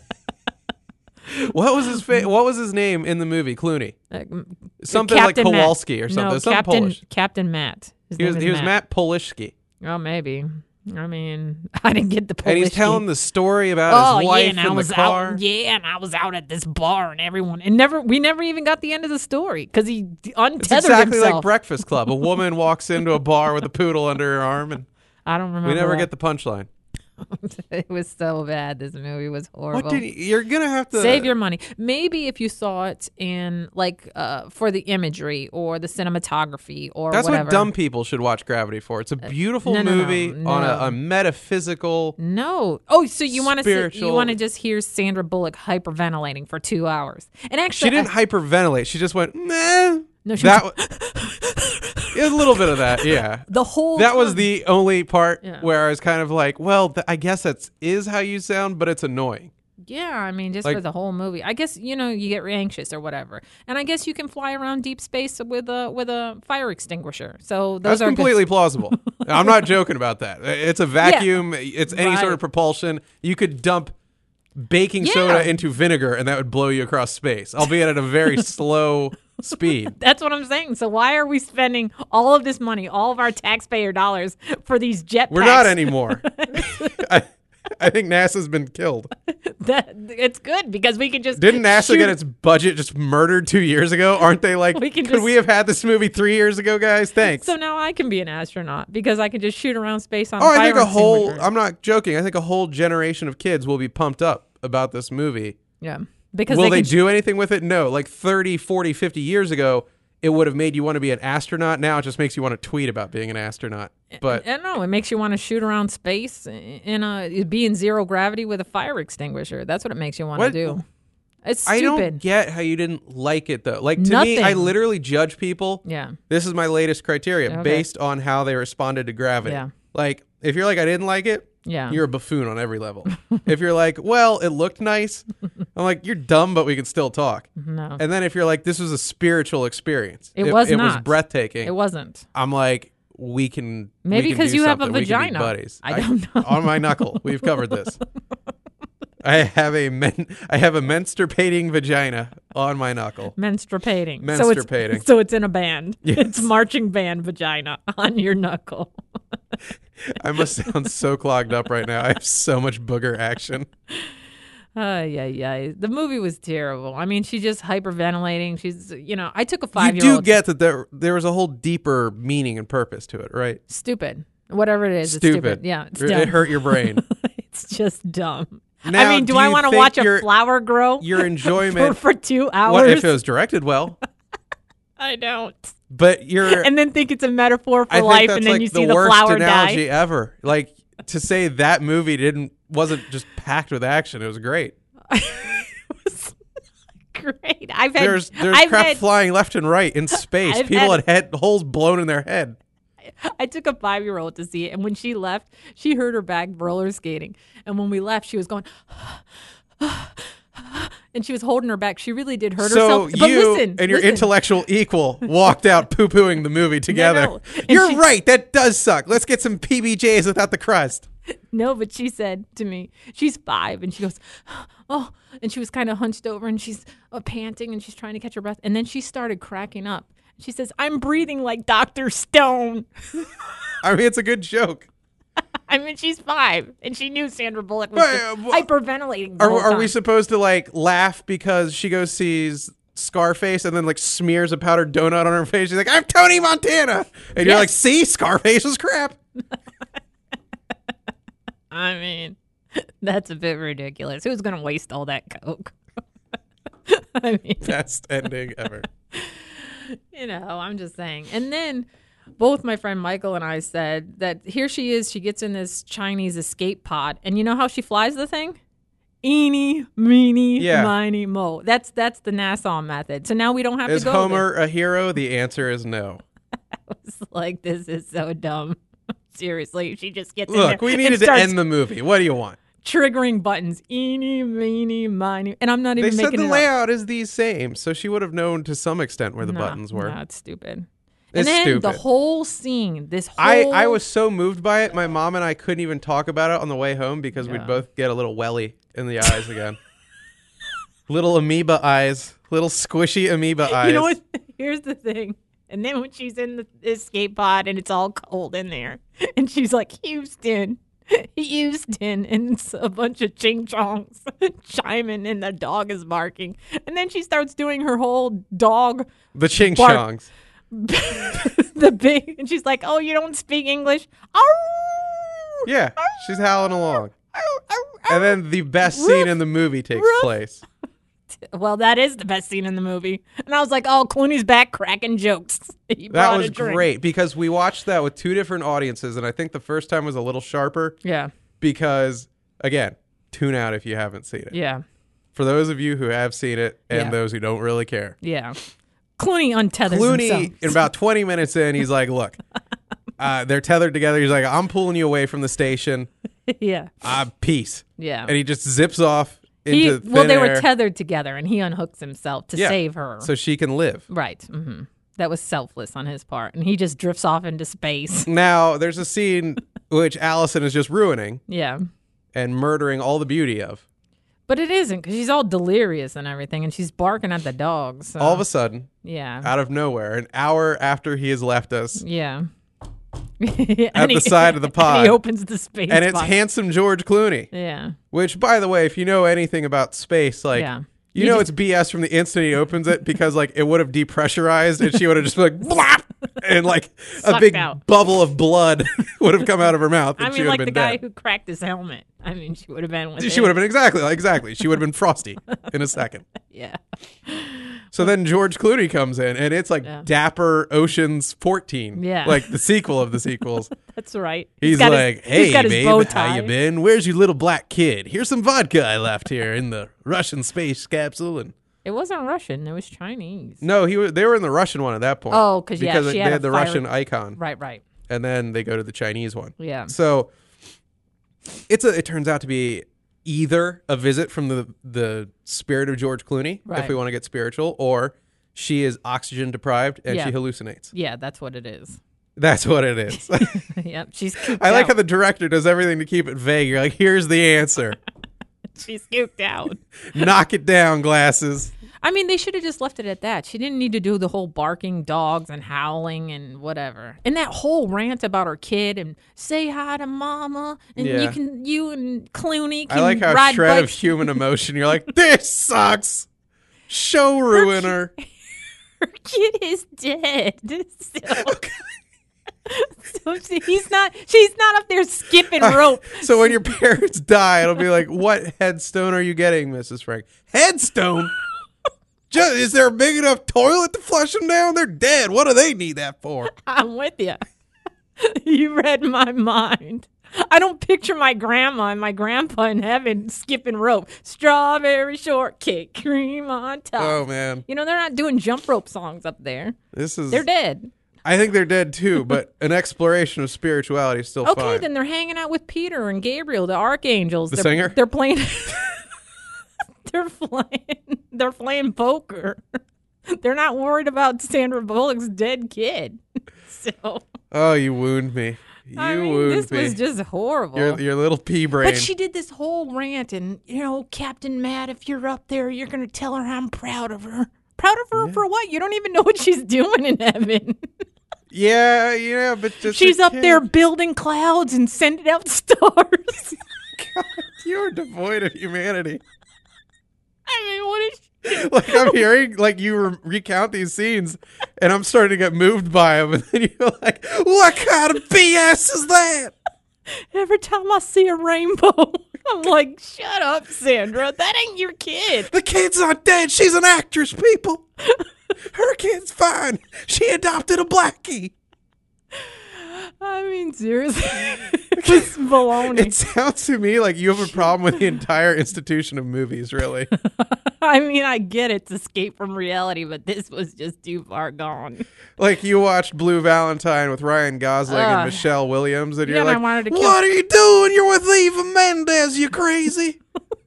What was his fa- What was his name in the movie? Clooney. Uh, Something Captain like Matt. Kowalski or something. No, Something Captain Polish. Captain Matt. His He name was is he was Matt. Matt Polishki, Oh, maybe. I mean, I didn't get the Polish. and he's telling the story about Oh his yeah, wife and I in was the car. out. Yeah, and I was out at this bar, and everyone, and never, we never even got the end of the story because he untethered It's exactly himself. like Breakfast Club. A woman walks into a bar with a poodle under her arm, and I don't remember. we never that. get the punchline. It was so bad. This movie was horrible. What did you, you're gonna have to Save your money. Maybe if you saw it in like uh, for the imagery or the cinematography or That's whatever. what dumb people should watch Gravity for. It's a beautiful no, no, no, movie no. on a, a metaphysical. No. Oh, so you want to you Spiritual- want to just hear Sandra Bullock hyperventilating for two hours? And She actually, didn't I, hyperventilate. She just went, meh. no, she That was, wa- yeah, a little bit of that, yeah. the whole That was time- the only part Yeah. where I was kind of like, well, th- I guess that's is how you sound, but it's annoying. Yeah, I mean, just Like- for the whole movie. I guess you know you get anxious or whatever, and I guess you can fly around deep space with a with a fire extinguisher. So those That's are completely plausible. I'm not joking about that. It's a vacuum. It's any sort Right. of propulsion. You could dump baking Yeah. soda into vinegar, and that would blow you across space, albeit at a very slow speed. That's what I'm saying. So why are we spending all of this money, all of our taxpayer dollars, for these jetpacks? We're not anymore. I, I think NASA's been killed. That, it's good because we can just Didn't NASA shoot- get its budget just murdered two years ago? Aren't they like, We can could just- we have had this movie three years ago, guys? Thanks. So now I can be an astronaut because I can just shoot around space on. oh, I fire think a whole, extinguisher. I'm not joking. I think a whole generation of kids will be pumped up about this movie. yeah, because Will they, they can do anything with it? No. Like thirty, forty, fifty years ago, it would have made you want to be an astronaut. Now it just makes you want to tweet about being an astronaut. But I don't know. It makes you want to shoot around space in a be in zero gravity with a fire extinguisher. That's what it makes you want What? to do. It's I stupid. don't get how you didn't like it though. Like to Nothing. me, I literally judge people. Yeah. This is my latest criteria Okay. based on how they responded to gravity. Yeah. Like if you're like I didn't like it, Yeah. you're a buffoon on every level. If you're like, well, it looked nice, I'm like, you're dumb, but we can still talk. No. And then if you're like, this was a spiritual experience, It was it was not. breathtaking. It wasn't. I'm like, we can Maybe we can because do you have a something. We can be vagina. buddies. I don't know. On my knuckle, we've covered this. I have a men, I have a menstruating vagina on my knuckle. Menstruating. Menstruating. So it's, so it's in a band. Yes. It's marching band vagina on your knuckle. I must sound so clogged up right now. I have so much booger action. Uh, yeah, yeah. The movie was terrible. I mean, she's just hyperventilating. She's, you know, I took a You five-year-old. do get that there there was a whole deeper meaning and purpose to it, right? Stupid. Whatever it is, Stupid. it's stupid. Yeah, it's it, dumb. it hurt your brain. It's just dumb. Now, I mean, do, do I you want to think watch a your- flower grow Your for, enjoyment. for two hours? What if it was directed well? I don't. But you're. And then think it's a metaphor for I think life, that's and then like you the see the worst flower analogy die. ever. Like to say that movie didn't wasn't just packed with action. It was great. It was great. I've had. There's there's I've crap had, flying left and right in space. I've People had- had, had holes blown in their head. I took a five-year-old to see it, and when she left, she hurt her back roller skating. And when we left, she was going, and she was holding her back. She really did hurt So herself. But you listen, and your listen. intellectual equal walked out poo-pooing the movie together. no. And You're she- right. That does suck. Let's get some P B Js without the crust. No, but she said to me, she's five, and she goes, oh, and she was kind of hunched over, and she's uh, panting, and she's trying to catch her breath. And then she started cracking up. She says, I'm breathing like Doctor Stone. I mean, it's a good joke. I mean, she's five, and she knew Sandra Bullock was But, just uh, wh- hyperventilating the Are, whole are time. we supposed to like laugh because she goes sees Scarface and then like smears a powdered donut on her face? She's like, I'm Tony Montana. And you're Yes. like, see, Scarface was crap. I mean, that's a bit ridiculous. Who's going to waste all that Coke? I mean, Best ending ever. you know, I'm just saying. And then both my friend Michael and I said that here she is. She gets in this Chinese escape pod. And you know how she flies the thing? Eeny, meeny, Yeah. miny, mo. That's that's the Nassau method. So now we don't have Is to go Homer a hero? The answer is no. there. It's like, this is so dumb. Seriously, she just gets in Look, there we and needed to starts end the movie. What do you want? triggering buttons. Eeny, meeny, miny. And I'm not They even said making the it up. layout is the same, so she would have known to some extent where the No, buttons were. No, it's stupid. It's and then stupid. the whole scene, this whole I, I was so moved by it. My mom and I couldn't even talk about it on the way home because Yeah. we'd both get a little welly in the eyes again. Little amoeba eyes. Little squishy amoeba eyes. You know what? Here's the thing. And then when she's in the escape pod and it's all cold in there, and she's like, Houston, Houston, and it's a bunch of ching chongs chiming, and the dog is barking. And then she starts doing her whole dog, The ching Bark. chongs. the big, and she's like, oh, you don't speak English? Oh, Yeah, she's howling along. And then the best scene in the movie takes Roof. place. well, that is the best scene in the movie. And I was like, oh, Clooney's back cracking jokes. He That brought a was drink. great because we watched that with two different audiences, and I think the first time was a little sharper Yeah, because, again, tune out if you haven't seen it. yeah, For those of you who have seen it and Yeah. those who don't really care. yeah. Clooney untethers Clooney, himself. in about twenty minutes in, he's like, look, uh, they're tethered together. He's like, I'm pulling you away from the station. yeah, Uh, peace. yeah. And he just zips off into He, thin well, they air were tethered together, and he unhooks himself to Yeah. save her. so she can live. right. hmm That was selfless on his part, and he just drifts off into space. Now, there's a scene which Allison is just ruining Yeah. and murdering all the beauty of. But it isn't, because she's all delirious and everything, and she's barking at the dogs. So. All of a sudden, Yeah. out of nowhere, an hour after he has left us, Yeah. at the side of the pod. He opens the space and it's pod. handsome George Clooney. Yeah. Which, by the way, if you know anything about space, like, Yeah. you, You know just- it's B S from the instant he opens it because, like, it would have depressurized and she would have just been like, blop! And, like, a Sucked big out. bubble of blood would have come out of her mouth and I she mean, would like have the been guy dead. who cracked his helmet. I mean, she would have been with She it. would have been exactly, like, exactly. She would have been frosty in a second. Yeah. So then George Clooney comes in, and it's like Yeah. Dapper Ocean's fourteen. Yeah. Like the sequel of the sequels. That's right. He's got his- like, he's hey, got his bow babe, how tie. you been? Where's your little black kid? Here's some vodka I left here in the Russian space capsule. And It wasn't Russian. It was Chinese. no, he was, they were in the Russian one at that point. Oh, 'cause, yeah, because she they had had a the fire- Russian icon. Right, right. And then they go to the Chinese one. Yeah. So it's a, it turns out to be either a visit from the the spirit of George Clooney, Right. if we want to get spiritual, or she is oxygen deprived and Yeah. she hallucinates. Yeah, that's what it is. That's what it is. Yep. She's scooped I like out. how the director does everything to keep it vague. You're like, here's the answer. She's scooped out. Knock it down, glasses. I mean, they should have just left it at that. She didn't need to do the whole barking dogs and howling and whatever. And that whole rant about her kid and say hi to mama and Yeah. you can you and Clooney can I like how ride shred of bikes. human emotion. You're like, this sucks. Show ruiner. Her kid is dead. So, so she- he's not. She's not up there skipping rope. So when your parents die, it'll be like, what headstone are you getting, Missus Frank? Headstone? Just, is there a big enough toilet to flush them down? They're dead. What do they need that for? I'm with you. You read my mind. I don't picture my grandma and my grandpa in heaven skipping rope. Strawberry shortcake, cream on top. Oh, man. You know, they're not doing jump rope songs up there. This is. They're dead. I think they're dead too, but an exploration of spirituality is still Okay, fine. then they're hanging out with Peter and Gabriel, the archangels. The they're, singer? They're playing. They're playing. They're playing poker. They're not worried about Sandra Bullock's dead kid. So Oh, you wound me. You I mean, wound this me. was just horrible. your, your little pea brain. But she did this whole rant, and you know, Captain Matt, if you're up there, you're gonna tell her I'm proud of her. Proud of her for what? You don't even know what she's doing in heaven. Yeah, yeah, but just She's a up kid. there building clouds and sending out stars. God, you're devoid of humanity. I mean, what is she? Like I'm hearing, like you re- recount these scenes, and I'm starting to get moved by them, and then you're like, "What kind of B S is that?" Every time I see a rainbow, I'm like, shut up, Sandra. That ain't your kid. The kid's not dead. She's an actress, people. Her kid's fine. She adopted a blackie. I mean, seriously. It's baloney. It sounds to me like you have a problem with the entire institution of movies, really. I mean, I get it's escape from reality, but this was just too far gone. Like you watched Blue Valentine with Ryan Gosling and Ugh. Michelle Williams, and Yeah, you're and I like, wanted to kill- "What are you doing? You're with Eva Mendes. You crazy?"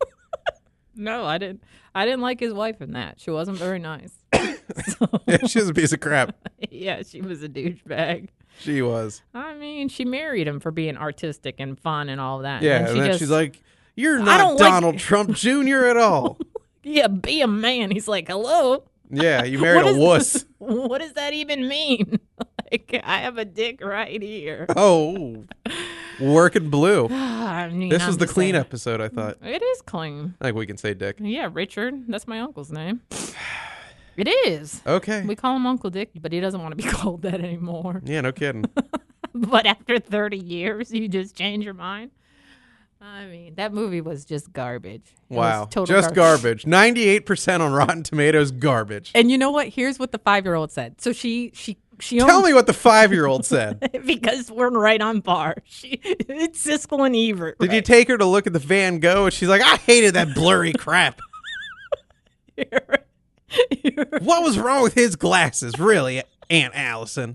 No, I didn't. I didn't like his wife in that. She wasn't very nice. So, Yeah, she's a piece of crap. yeah, she was a douchebag. She was. I mean, she married him for being artistic and fun and all that. Yeah, and, and she then just, she's like, "You're I not don't like- Donald Trump Junior at all." yeah, be a man. He's like, hello. Yeah, you married What a is- wuss. What does that even mean? Like, I have a dick right here. Oh, working blue. I mean, This I'm was the just clean saying. episode, I thought. It is clean. I think we can say Dick. Yeah, Richard. That's my uncle's name. It is. Okay. We call him Uncle Dick, but he doesn't want to be called that anymore. Yeah, no kidding. But after thirty years, you just change your mind. I mean, that movie was just garbage. It was Wow. total Just garbage. ninety-eight percent on Rotten Tomatoes, garbage. And you know what? Here's what the five-year-old said. So she she she Tell owned, me what the five-year-old said. because we're right on par. She it's Siskel and Ebert. Did you right? take her to look at the Van Gogh? And she's like, I hated that blurry crap. You're- you're- What was wrong with his glasses, really, Aunt Allison?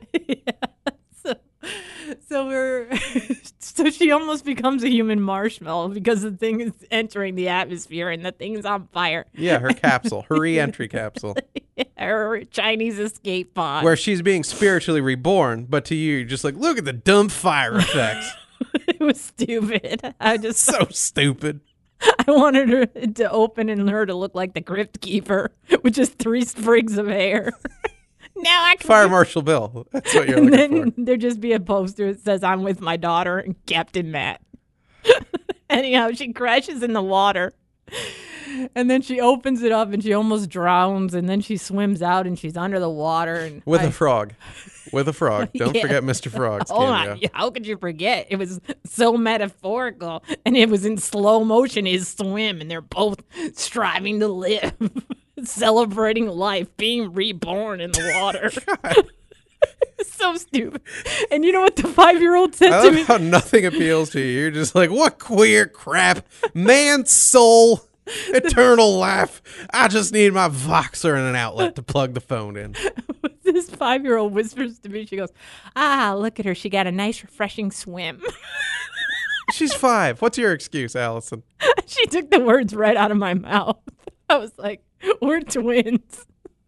so, so we're so she almost becomes a human marshmallow because the thing is entering the atmosphere and the thing's on fire. Yeah, her capsule, her re-entry capsule, Her Chinese escape pod. where she's being spiritually reborn, but to you, you're just like, look at the dumb fire effects. It was stupid. I just So stupid. I wanted her to open and her to look like the Crypt Keeper with just three sprigs of hair. Now I can Fire Marshal Bill. That's what you're and looking then for. there'd just be a poster that says I'm with my daughter and Captain Matt. Anyhow, she crashes in the water. And then she opens it up and she almost drowns, and then she swims out and she's under the water and With I- a frog. With a frog. Don't Yeah. forget Mister Frog's Oh cameo. my! How could you forget? It was so metaphorical, and it was in slow motion. His swim, and they're both striving to live. celebrating life, being reborn in the water. So stupid. And you know what the five-year-old said I to love me? how nothing appeals to you. You're just like, what queer crap. Man soul. Eternal laugh. I just need my Voxer and an outlet to plug the phone in. This five-year-old whispers to me, she goes, ah, look at her. She got a nice, refreshing swim. She's five. What's your excuse, Allison? She took the words right out of my mouth. I was like, we're twins.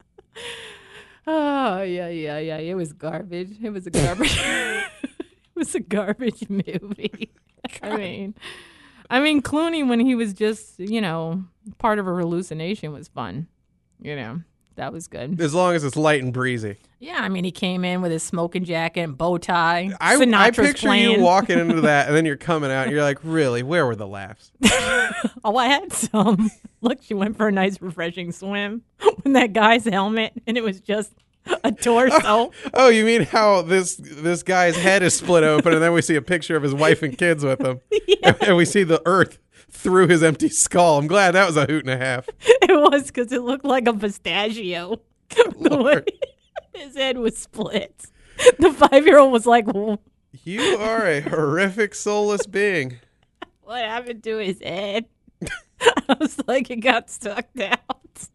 Oh, yeah, yeah, yeah. It was garbage. It was a garbage. It was a garbage movie. I mean, I mean, Clooney, when he was just, you know, part of a hallucination was fun. You know, that was good. As long as it's light and breezy. Yeah, I mean, he came in with his smoking jacket and bow tie. I, I Sinatra's picture playing. you walking into that, and then you're coming out, and you're like, really, where were the laughs? Oh, I had some. Look, she went for a nice, refreshing swim with that guy's helmet, and it was just a torso. Oh, you mean how this this guy's head is split open, and then we see a picture of his wife and kids with him, Yeah. and, and we see the earth through his empty skull. I'm glad that was a hoot and a half. It was because it looked like a pistachio. The way Lord. his head was split. The five-year-old was like, "Wh- You are a horrific, soulless being. what happened to his head?" I was like, it got sucked out.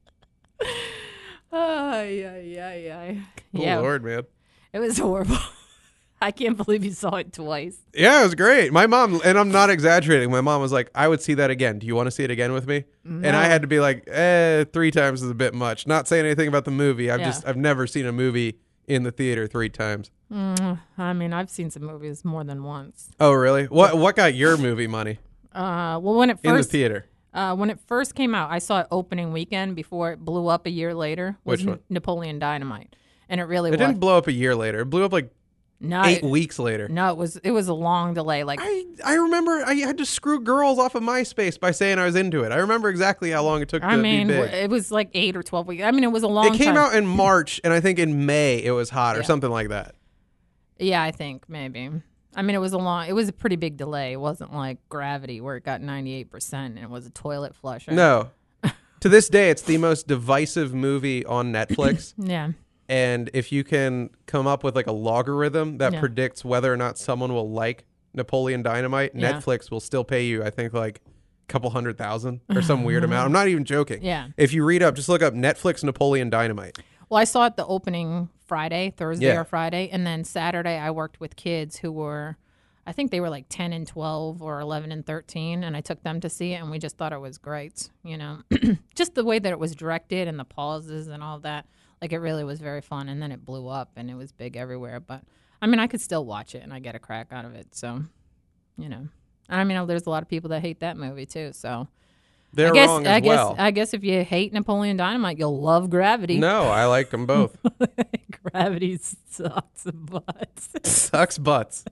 Oh, yeah, yeah, yeah. Oh, Yeah, Lord, man. it was horrible. I can't believe you saw it twice. Yeah, it was great. My mom, and I'm not exaggerating, my mom was like, I would see that again. Do you want to see it again with me? And I had to be like, eh, three times is a bit much. Not saying anything about the movie. I've Yeah. just, I've never seen a movie in the theater three times. Mm, I mean, I've seen some movies more than once. Oh, really? What What got your movie money Uh, well, when it in the first theater? uh, when it first came out, I saw it opening weekend before it blew up a year later. Was Which one? N- Napoleon Dynamite, and it really It was. didn't blow up a year later. It blew up like no, eight it- weeks later. no, it was it was a long delay. Like I, I remember I had to screw girls off of MySpace by saying I was into it. I remember exactly how long it took I to mean, be w- big. it was like eight or twelve weeks. I mean, it was a long. It came time. out in March, and I think in May it was hot or Yeah. something like that. Yeah, I think maybe. I mean, it was a long. It was a pretty big delay. It wasn't like Gravity where it got ninety eight percent and it was a toilet flusher. No. To this day, it's the most divisive movie on Netflix. Yeah. And if you can come up with like a logarithm that Yeah. predicts whether or not someone will like Napoleon Dynamite, Yeah. Netflix will still pay you, I think, like a couple hundred thousand or some weird amount. I'm not even joking. Yeah. If you read up, just look up Netflix Napoleon Dynamite. Well, I saw it the opening Friday, Thursday Yeah. or Friday, and then Saturday I worked with kids who were, I think they were like ten and twelve or eleven and thirteen, and I took them to see it, and we just thought it was great. You know, just the way that it was directed and the pauses and all that. Like, it really was very fun, and then it blew up, and it was big everywhere. But, I mean, I could still watch it, and I get a crack out of it. So, you know. I mean, there's a lot of people that hate that movie, too. So, They're I guess, wrong as I guess, well. I guess if you hate Napoleon Dynamite, you'll love Gravity. No, I like them both. Gravity sucks butts. Sucks butts.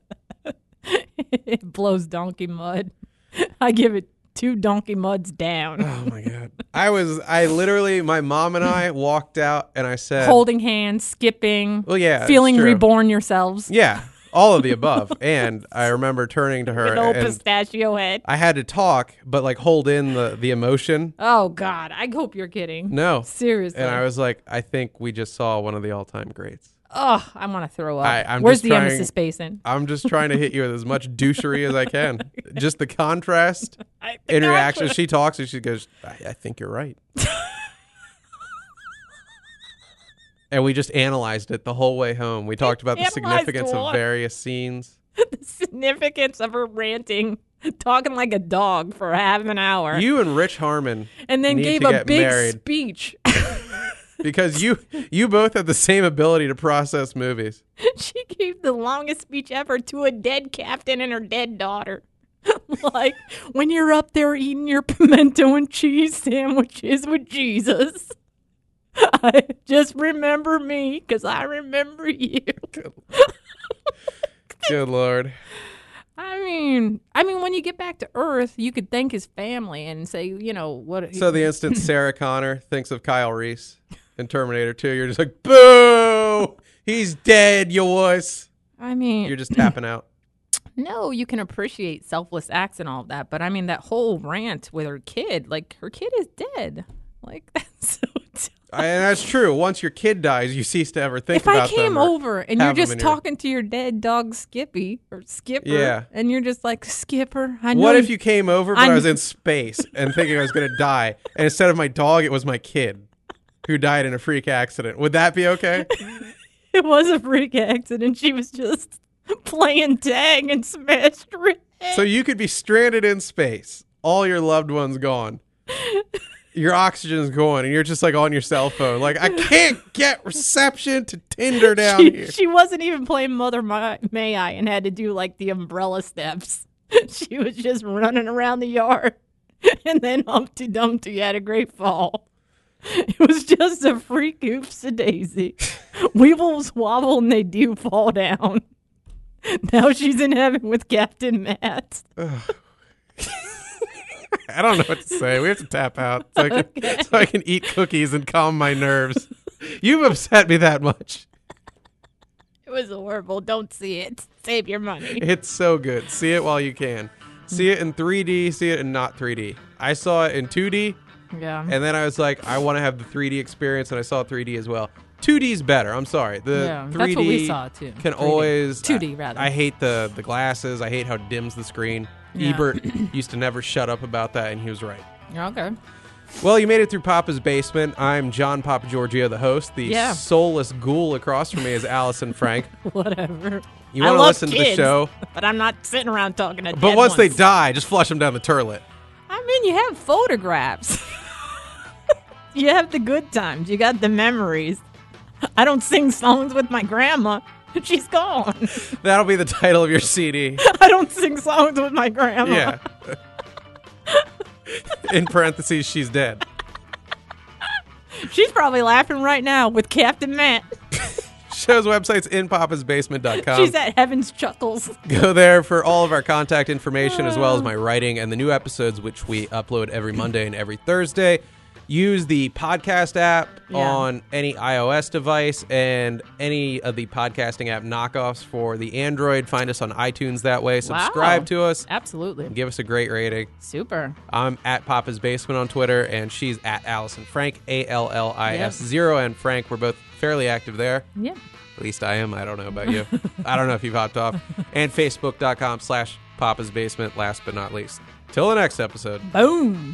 It blows donkey mud. I give it two donkey muds down. Oh my God. I was, I literally, my mom and I walked out and I said, Holding hands, skipping, well, yeah, it's feeling true. reborn yourselves. Yeah, all of the above. And I remember turning to her An old and pistachio head. I had to talk, but like hold in the, the emotion. Oh, God. I hope you're kidding. No. Seriously. And I was like, I think we just saw one of the all time greats. oh, I want to throw up. I- I'm Where's just the trying- emphasis basin? I'm just trying to hit you with as much douchery as I can. Just the contrast I, in reaction. She talks and she goes, I, I think you're right. And we just analyzed it the whole way home. We talked about the Analyzed significance of what? various scenes. The significance of her ranting, talking like a dog for half an hour, You and Rich Harmon, and then need gave to a get big married. speech. because you you both have the same ability to process movies. She gave the longest speech ever to a dead captain and her dead daughter. Like, when you're up there eating your pimento and cheese sandwiches with Jesus, I just remember me because I remember you. Good Lord. I mean, I mean, when you get back to Earth, you could thank his family and say, you know, what. So the instant Sarah Connor thinks of Kyle Reese in Terminator two, you're just like, boo! He's dead, you wuss. I mean, You're just tapping out. no, you can appreciate selfless acts and all of that, but I mean, that whole rant with her kid, like, her kid is dead. Like, So I, and that's true. Once your kid dies, you cease to ever think if about I came them or over and you're have them just in your- talking to your dead dog Skippy or Skipper, Yeah. and you're just like, Skipper, I know. What if you came over, but I I'm- was in space and thinking I was going to die, and instead of my dog, it was my kid who died in a freak accident? Would that be okay? It was a freak accident. She was just playing tag and smashed her head. So you could be stranded in space, all your loved ones gone. Your oxygen's going, and you're just like on your cell phone. Like, I can't get reception to Tinder down she, here. she wasn't even playing Mother Ma- May I and had to do like the umbrella steps. She was just running around the yard, and then Humpty Dumpty had a great fall. It was just a freak oops a daisy. Weevils wobble and they do fall down. Now she's in heaven with Captain Matt. I don't know what to say. We have to tap out so I can, Okay. so I can eat cookies and calm my nerves. You've upset me that much. It was horrible. Don't see it. Save your money. It's so good. See it while you can. See it in three D, see it in not three D. I saw it in two D, Yeah. and then I was like, I want to have the three D experience, and I saw three D as well. two D's better. I'm sorry. The Yeah, that's three D what we saw, too. can three D. always two D, rather. I, I hate the the glasses. I hate how it dims the screen. Yeah. Ebert used to never shut up about that, and he was right. Okay. Well, you made it through Papa's Basement. I'm John Papa Giorgio, the host. The Yeah. soulless ghoul across from me is Allison Frank. Whatever. You I want to love listen to the kids, show, but I'm not sitting around talking to but dead once they ones. die, just flush them down the toilet. I mean, you have photographs. You have the good times. You got the memories. I don't sing songs with my grandma. She's gone. That'll be the title of your C D. I don't sing songs with my grandma. Yeah. In parentheses, she's dead. She's probably laughing right now with Captain Matt. Show's website's in papas basement dot com. She's at Heaven's Chuckles. Go there for all of our contact information as well as my writing and the new episodes, which we upload every Monday and every Thursday. Use the podcast app Yeah. on any iOS device and any of the podcasting app knockoffs for the Android. Find us on iTunes that way. Subscribe Wow. to us. Absolutely. And give us a great rating. Super. I'm at Papa's Basement on Twitter, and she's at Allison Frank, A L L I S zero. And Frank, we're both fairly active there. Yeah. At least I am. I don't know about you. I don't know if you've hopped off. And Facebook.com slash Papa's Basement, last but not least. Till the next episode. Boom.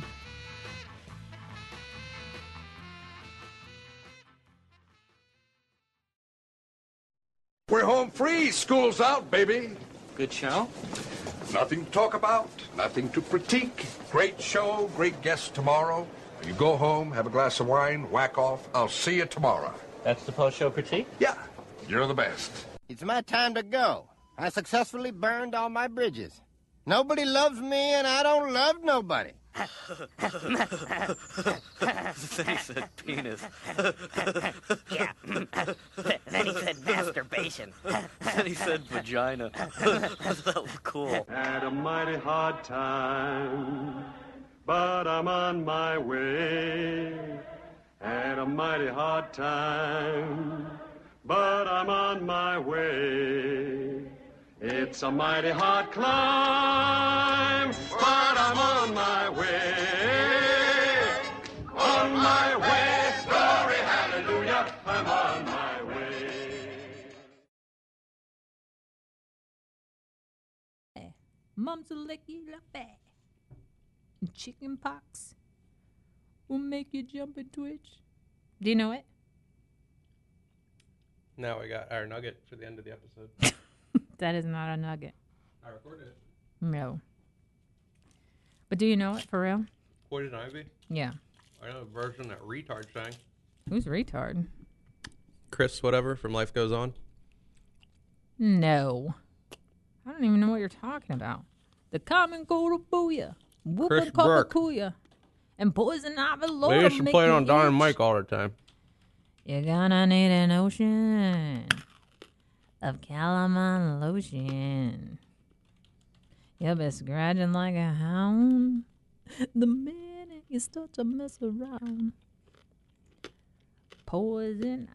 We're home free. School's out, baby. Good show? Nothing to talk about, nothing to critique. Great show, great guests tomorrow. You go home, have a glass of wine, whack off. I'll see you tomorrow. That's the post-show critique? Yeah, you're the best. It's my time to go. I successfully burned all my bridges. Nobody loves me, and I don't love nobody. Then he said penis. Yeah. Then he said masturbation. Then he said vagina. That was cool. Had a mighty hard time, but I'm on my way. Had a mighty hard time, but I'm on my way. It's a mighty hard climb, but I'm on my way. On my way, glory, hallelujah, I'm on my way. Mums will lick you like that. Chicken pox will make you jump and twitch. Do you know it? Now we got our nugget for the end of the episode. That is not a nugget. I recorded it. No. But do you know it for real? Poison Ivy? Yeah. I know the version that retard sang. Who's retard? Chris, whatever, from Life Goes On. No. I don't even know what you're talking about. The Common Cold of Booyah. Chris Whoopin' Burke. Kuya. And Poison Ivy They Lord. used to play it on Don and Mike all the time. You're gonna need an ocean of calamine lotion. You'll be scratching like a hound the minute you start to mess around. Poison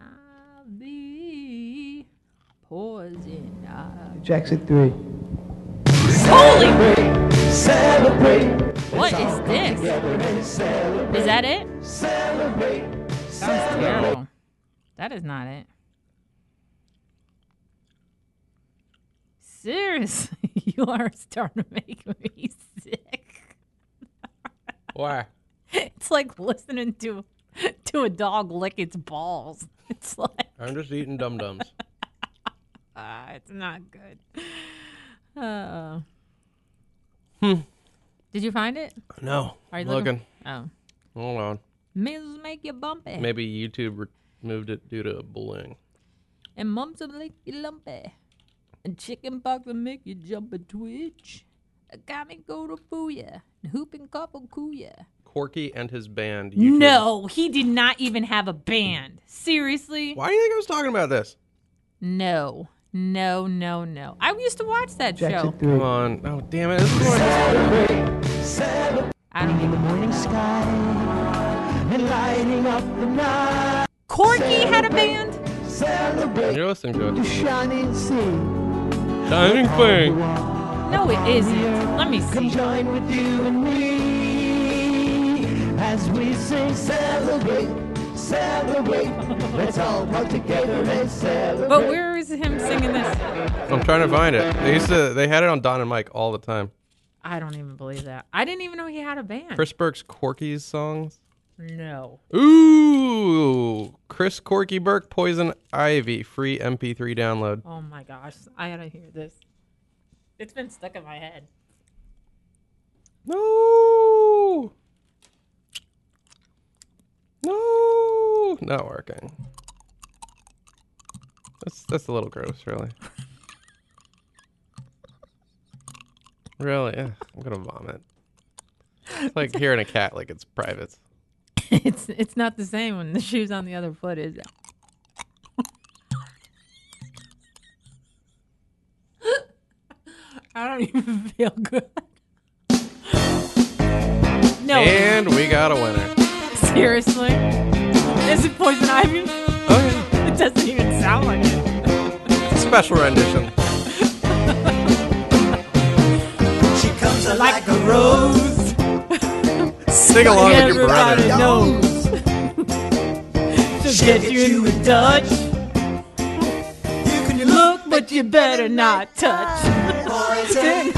ivy, poison ivy. Jackson three. Holy! Celebrate. What is this? Is that it? Sounds terrible. That is not it. Seriously, you are starting to make me sick. Why? It's like listening to to a dog lick its balls. It's like I'm just eating Dum Dums. ah, it's not good. Uh, hmm. Did you find it? No. Are you looking? looking? Oh. Hold on. Measles make you bumpy. Maybe YouTube removed it due to bullying. And mumps will make you lumpy. And chicken pox will make you jump and twitch. A comic go to foo ya. And whooping cough will coo ya. Corky and his band. YouTube. No, he did not even have a band. Seriously? Why do you think I was talking about this? No. No, no, no. I used to watch that show. Come on. Oh, damn it. This is I don't even morning sky and lighting up the night. Corky had a band? Celebrate You're listening to the it. shining sea. Shining thing. No, it isn't. Let me Come see. join with you and me as we sing celebrate, celebrate. Let's all come together and celebrate. But where is him singing this? I'm trying to find it. They used to. They had it on Don and Mike all the time. I don't even believe that. I didn't even know he had a band. Chris Burke's Corky's songs. No. Ooh, Chris Corky Burke, Poison Ivy, free M P three download. Oh my gosh. I gotta hear this. It's been stuck in my head. No, no, not working. That's that's a little gross, really. Really, Ugh, I'm gonna vomit. It's like hearing a cat like it's private. It's it's not the same when the shoe's on the other foot, is it? I don't even feel good. No. And we got a winner. Seriously? Is it Poison Ivy? Oh yeah, It doesn't even sound like it. special rendition. She comes like a rose. Sing along with your Everybody brother. knows. So get you in touch. You can Look, but you better not touch. poison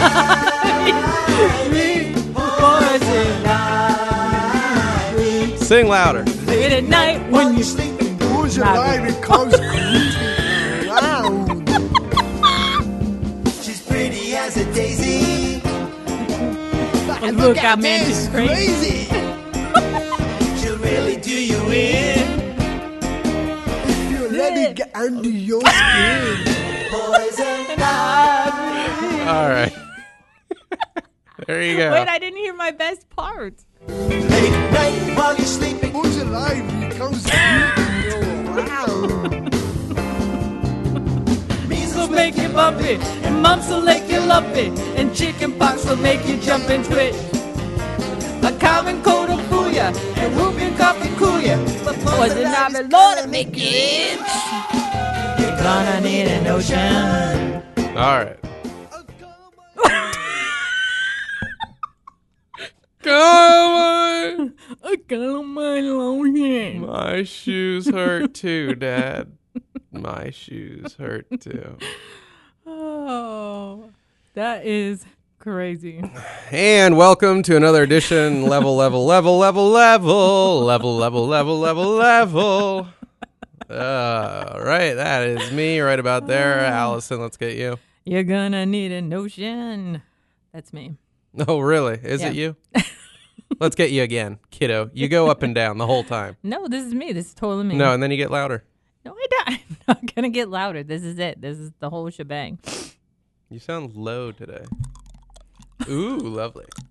Poison ivy. Sing louder. late at night when you sleeping, poison ivy comes creeping around. She's pretty as a daisy. But look how man is crazy. Crazy. She'll really do you in. You let it get under your skin. Poison ivy. All right. There you go. Wait, I didn't hear my best part. Late at night while you're sleeping, poison ivy comes creeping around. Measles Will make you bumpy, and mumps will make you lumpy, and chicken pox will make you jump and twitch. A common cold will fool ya, and whooping cough will cool ya, but poison ivy, Lord, will make you itch. You're gonna need an ocean. All right. Come on. I got my lotion. My shoes hurt too, Dad. My shoes hurt too. Oh, that is crazy. And welcome to another edition. Level, level, level, level, level, level, level, level, level, level. Uh, right, that is me right about there. Allison, let's get you. You're gonna need an ocean. That's me. Oh, really? Is it Yeah. you? Let's get you again, kiddo. You go up and down the whole time. No, this is me. This is totally me. No, and then you get louder. No, I don't. I'm not gonna get louder. This is it. This is the whole shebang. You sound low today. Ooh, lovely.